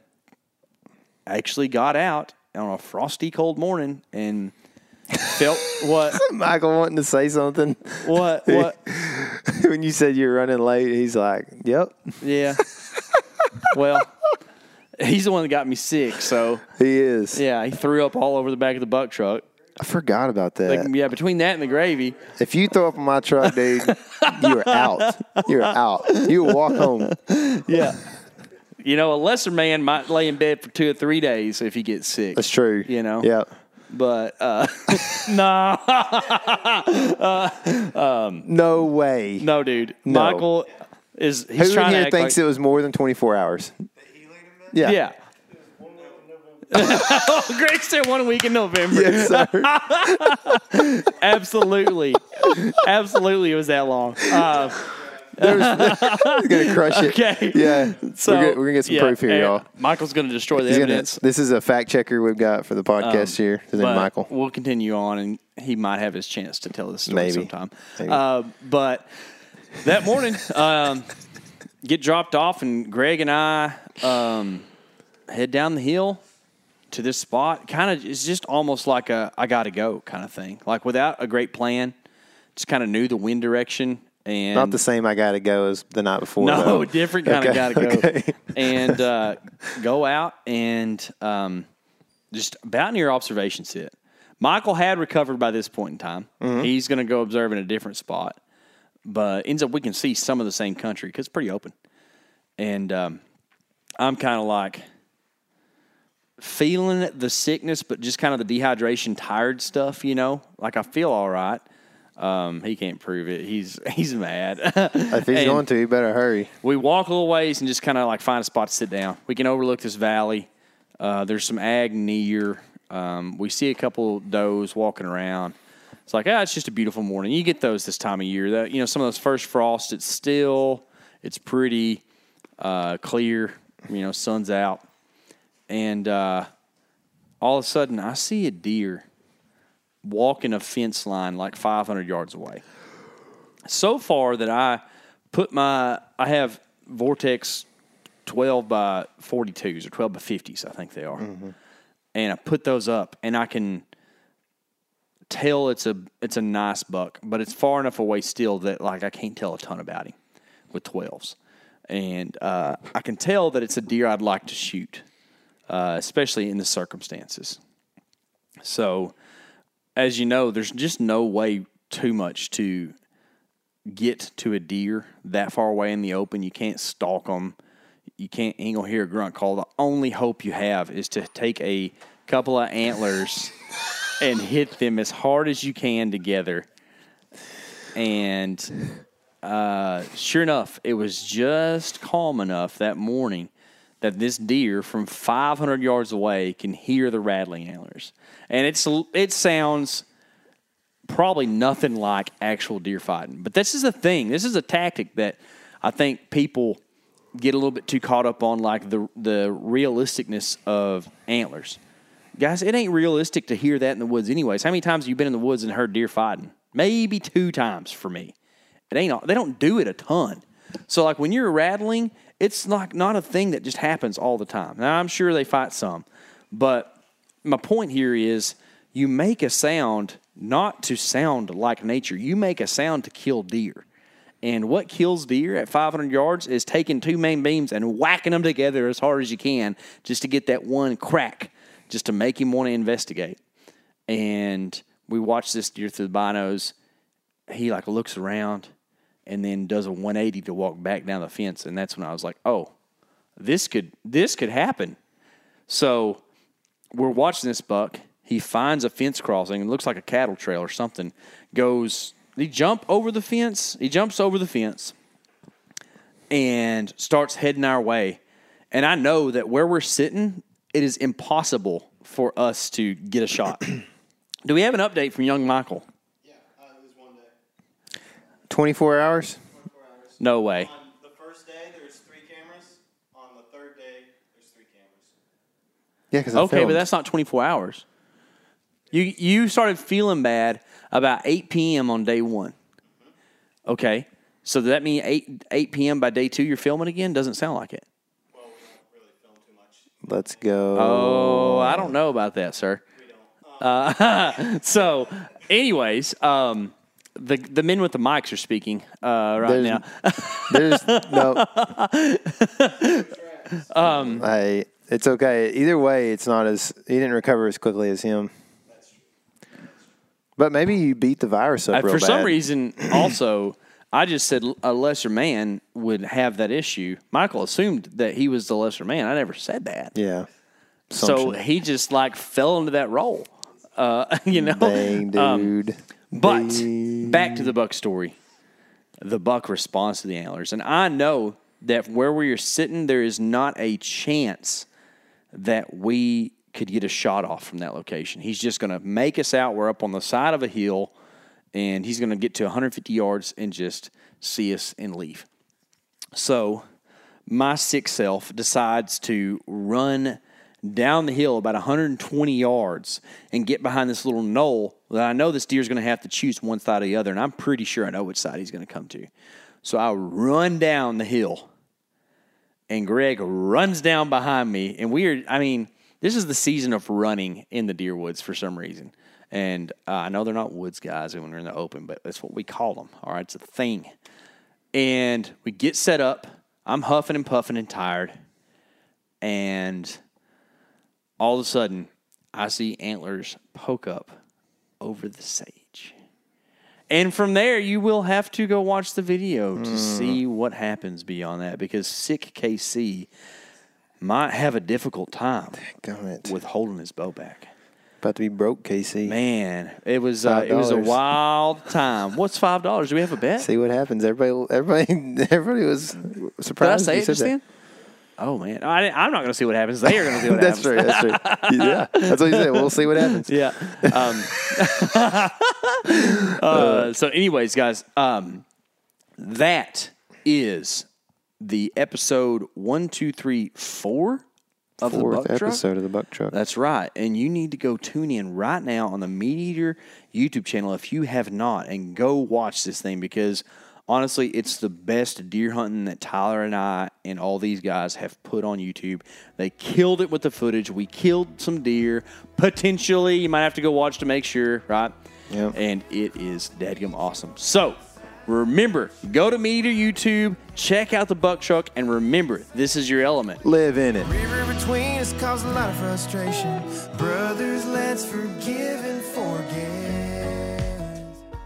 I actually got out on a frosty, cold morning and felt what? Michael wanting to say something. What? What? When you said you were running late, he's like, yep. Yeah. Well, he's the one that got me sick, so. He is. Yeah, he threw up all over the back of the buck truck. I forgot about that. Like, yeah, between that and the gravy. If you throw up on my truck, dude, you're out. You're out. You will walk home. Yeah. You know, a lesser man might lay in bed for two or three days if he gets sick. That's true. You know? Yep. But, uh, nah. No way. No, dude. No. Michael is, he's Who in trying to here act thinks like, it was more than twenty-four hours? Yeah. Yeah. Oh, Greg said one week in November. Yes, sir. Absolutely. Absolutely, it was that long. Uh, He's going to crush it. Okay. Yeah. So, we're going to get some yeah, proof here, and y'all. Michael's going to destroy the He's gonna, evidence. this is a fact checker we've got for the podcast here. His name But Michael. we'll continue on, and he might have his chance to tell this story Maybe. sometime. Maybe. Uh, but that morning, um, get dropped off, and Greg and I um, head down the hill to this spot. Kind of, it's just almost like a I got to go kind of thing. Like without a great plan, just kind of knew the wind direction. And Not the same I got to go as the night before. No, though. different kind Okay, of got to go. okay. And uh, go out and um, just about near observation sit. Michael had recovered by this point in time. Mm-hmm. He's going to go observe in a different spot. But ends up we can see some of the same country because it's pretty open. And um, I'm kind of like feeling the sickness, but just kind of the dehydration, tired stuff, you know? Like I feel all right. Um, he can't prove it. He's he's mad. If he's And going to, he better hurry. we walk a little ways and just kind of like find a spot to sit down. We can overlook this valley. Uh, there's some ag near. Um, we see a couple does walking around. It's like, ah, it's just a beautiful morning. You get those this time of year. That, you know, some of those first frosts, it's still, it's pretty uh, clear. You know, sun's out. And uh, all of a sudden, I see a deer walking a fence line like five hundred yards away. So far that I put my, I have Vortex twelve by forty-twos or twelve by fifties, I think they are. Mm-hmm. And I put those up, and I can tell it's a it's a nice buck, but it's far enough away still that like I can't tell a ton about him with twelves. And uh, I can tell that it's a deer I'd like to shoot, uh, especially in the circumstances. So, as you know, there's just no way too much to get to a deer that far away in the open. You can't stalk them. You can't, you ain't gonna hear a grunt call. The only hope you have is to take a couple of antlers and hit them as hard as you can together. And uh, sure enough, it was just calm enough that morning that this deer from five hundred yards away can hear the rattling antlers. And it's it sounds probably nothing like actual deer fighting. But this is a thing. This is a tactic that I think people get a little bit too caught up on, like the the realisticness of antlers. Guys, it ain't realistic to hear that in the woods anyways. How many times have you been in the woods and heard deer fighting? Maybe two times for me. It ain't. They don't do it a ton. So, like, when you're rattling, it's like not a thing that just happens all the time. Now, I'm sure they fight some. But my point here is you make a sound not to sound like nature. You make a sound to kill deer. And what kills deer at five hundred yards is taking two main beams and whacking them together as hard as you can just to get that one crack, just to make him want to investigate. And we watched this deer through the binos. He, like, looks around and then does a one eighty to walk back down the fence. And that's when I was like, oh, this could this could happen. So we're watching this buck. He finds a fence crossing. It looks like a cattle trail or something. Goes, he jump over the fence. He jumps over the fence and starts heading our way. And I know that where we're sitting, it is impossible for us to get a shot. Do we have an update from young Michael? Yeah, uh, it was one day. twenty-four hours? twenty-four hours. No way. On the first day, there was three cameras. On the third day, there's three cameras. Yeah, because Okay, but that's not twenty-four hours. You you started feeling bad about eight p.m. on day one. Okay, so does that mean eight eight p.m. by day two you're filming again? Doesn't sound like it. Well, we don't really film too much. Let's go. Oh, I don't know about that, sir. We don't. Um, Uh, so, anyways, um, the the men with the mics are speaking uh, right There's- now. There's no. Um, Hey, it's okay. Either way, it's not as he didn't recover as quickly as him. But maybe you beat the virus up Uh, real for bad. some reason, also, I just said a lesser man would have that issue. Michael assumed that he was the lesser man. I never said that. Yeah. So Assumption. he just like fell into that role, uh, you know. Dang, Um, dude. but Dang. back to the buck story. The buck responds to the antlers, and I know that where we are sitting, there is not a chance that we could get a shot off from that location. He's just going to make us out. We're up on the side of a hill, and he's going to get to one hundred fifty yards and just see us and leave. So my sick self decides to run down the hill about one hundred twenty yards and get behind this little knoll that I know this deer's going to have to choose one side or the other, and I'm pretty sure I know which side he's going to come to. So I run down the hill, and Greg runs down behind me, and we are, I mean, this is the season of running in the deer woods for some reason. And uh, I know they're not woods guys when we're in the open, but that's what we call them. All right, it's a thing. And we get set up. I'm huffing and puffing and tired. And all of a sudden, I see antlers poke up over the sage. And from there, you will have to go watch the video to mm. see what happens beyond that, because sick K C might have a difficult time with holding his bow back. About to be broke, K C. Man, it was uh, it was a wild time. What's five dollars? Do we have a bet? See what happens. Everybody, everybody, everybody was surprised. Did I say you it said just that. then? Oh man, I, I'm not going to see what happens. They are going to see what that's happens. That's true. That's true. Yeah, that's what you said. We'll see what happens. Yeah. Um, uh, so, anyways, guys, um, that is the episode one, two, three, four of Fourth the Buck Truck. episode of the Buck Truck. That's right. And you need to go tune in right now on the Meat Eater YouTube channel if you have not, and go watch this thing, because honestly, it's the best deer hunting that Tyler and I and all these guys have put on YouTube. They killed it with the footage. We killed some deer. Potentially, you might have to go watch to make sure, right? Yep. And it is dadgum awesome. So, remember, go to Meat Eater YouTube, check out the Buck Truck, and remember, this is your element. Live in it. River between us caused a lot of frustration. Brothers, let's forgive and forget.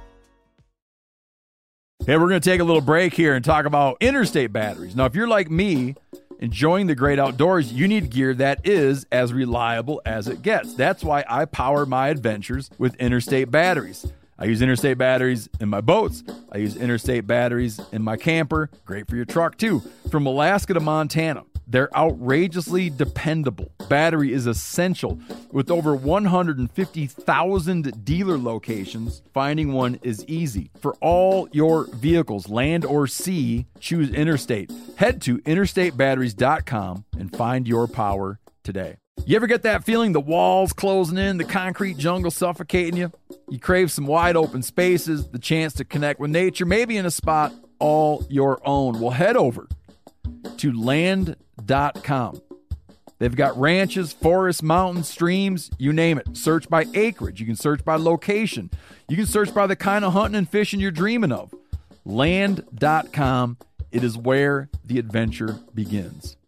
Hey, we're going to take a little break here and talk about interstate batteries. Now, if you're like me, enjoying the great outdoors, you need gear that is as reliable as it gets. That's why I power my adventures with Interstate batteries. I use Interstate batteries in my boats. I use Interstate batteries in my camper. Great for your truck, too. From Alaska to Montana, they're outrageously dependable. Battery is essential. With over one hundred fifty thousand dealer locations, finding one is easy. For all your vehicles, land or sea, choose Interstate. Head to interstate batteries dot com and find your power today. You ever get that feeling the walls closing in, the concrete jungle suffocating you? You crave some wide open spaces, the chance to connect with nature, maybe in a spot all your own. Well, head over to land dot com. They've got ranches, forests, mountains, streams, you name it. Search by acreage. You can search by location. You can search by the kind of hunting and fishing you're dreaming of. land dot com. It is where the adventure begins.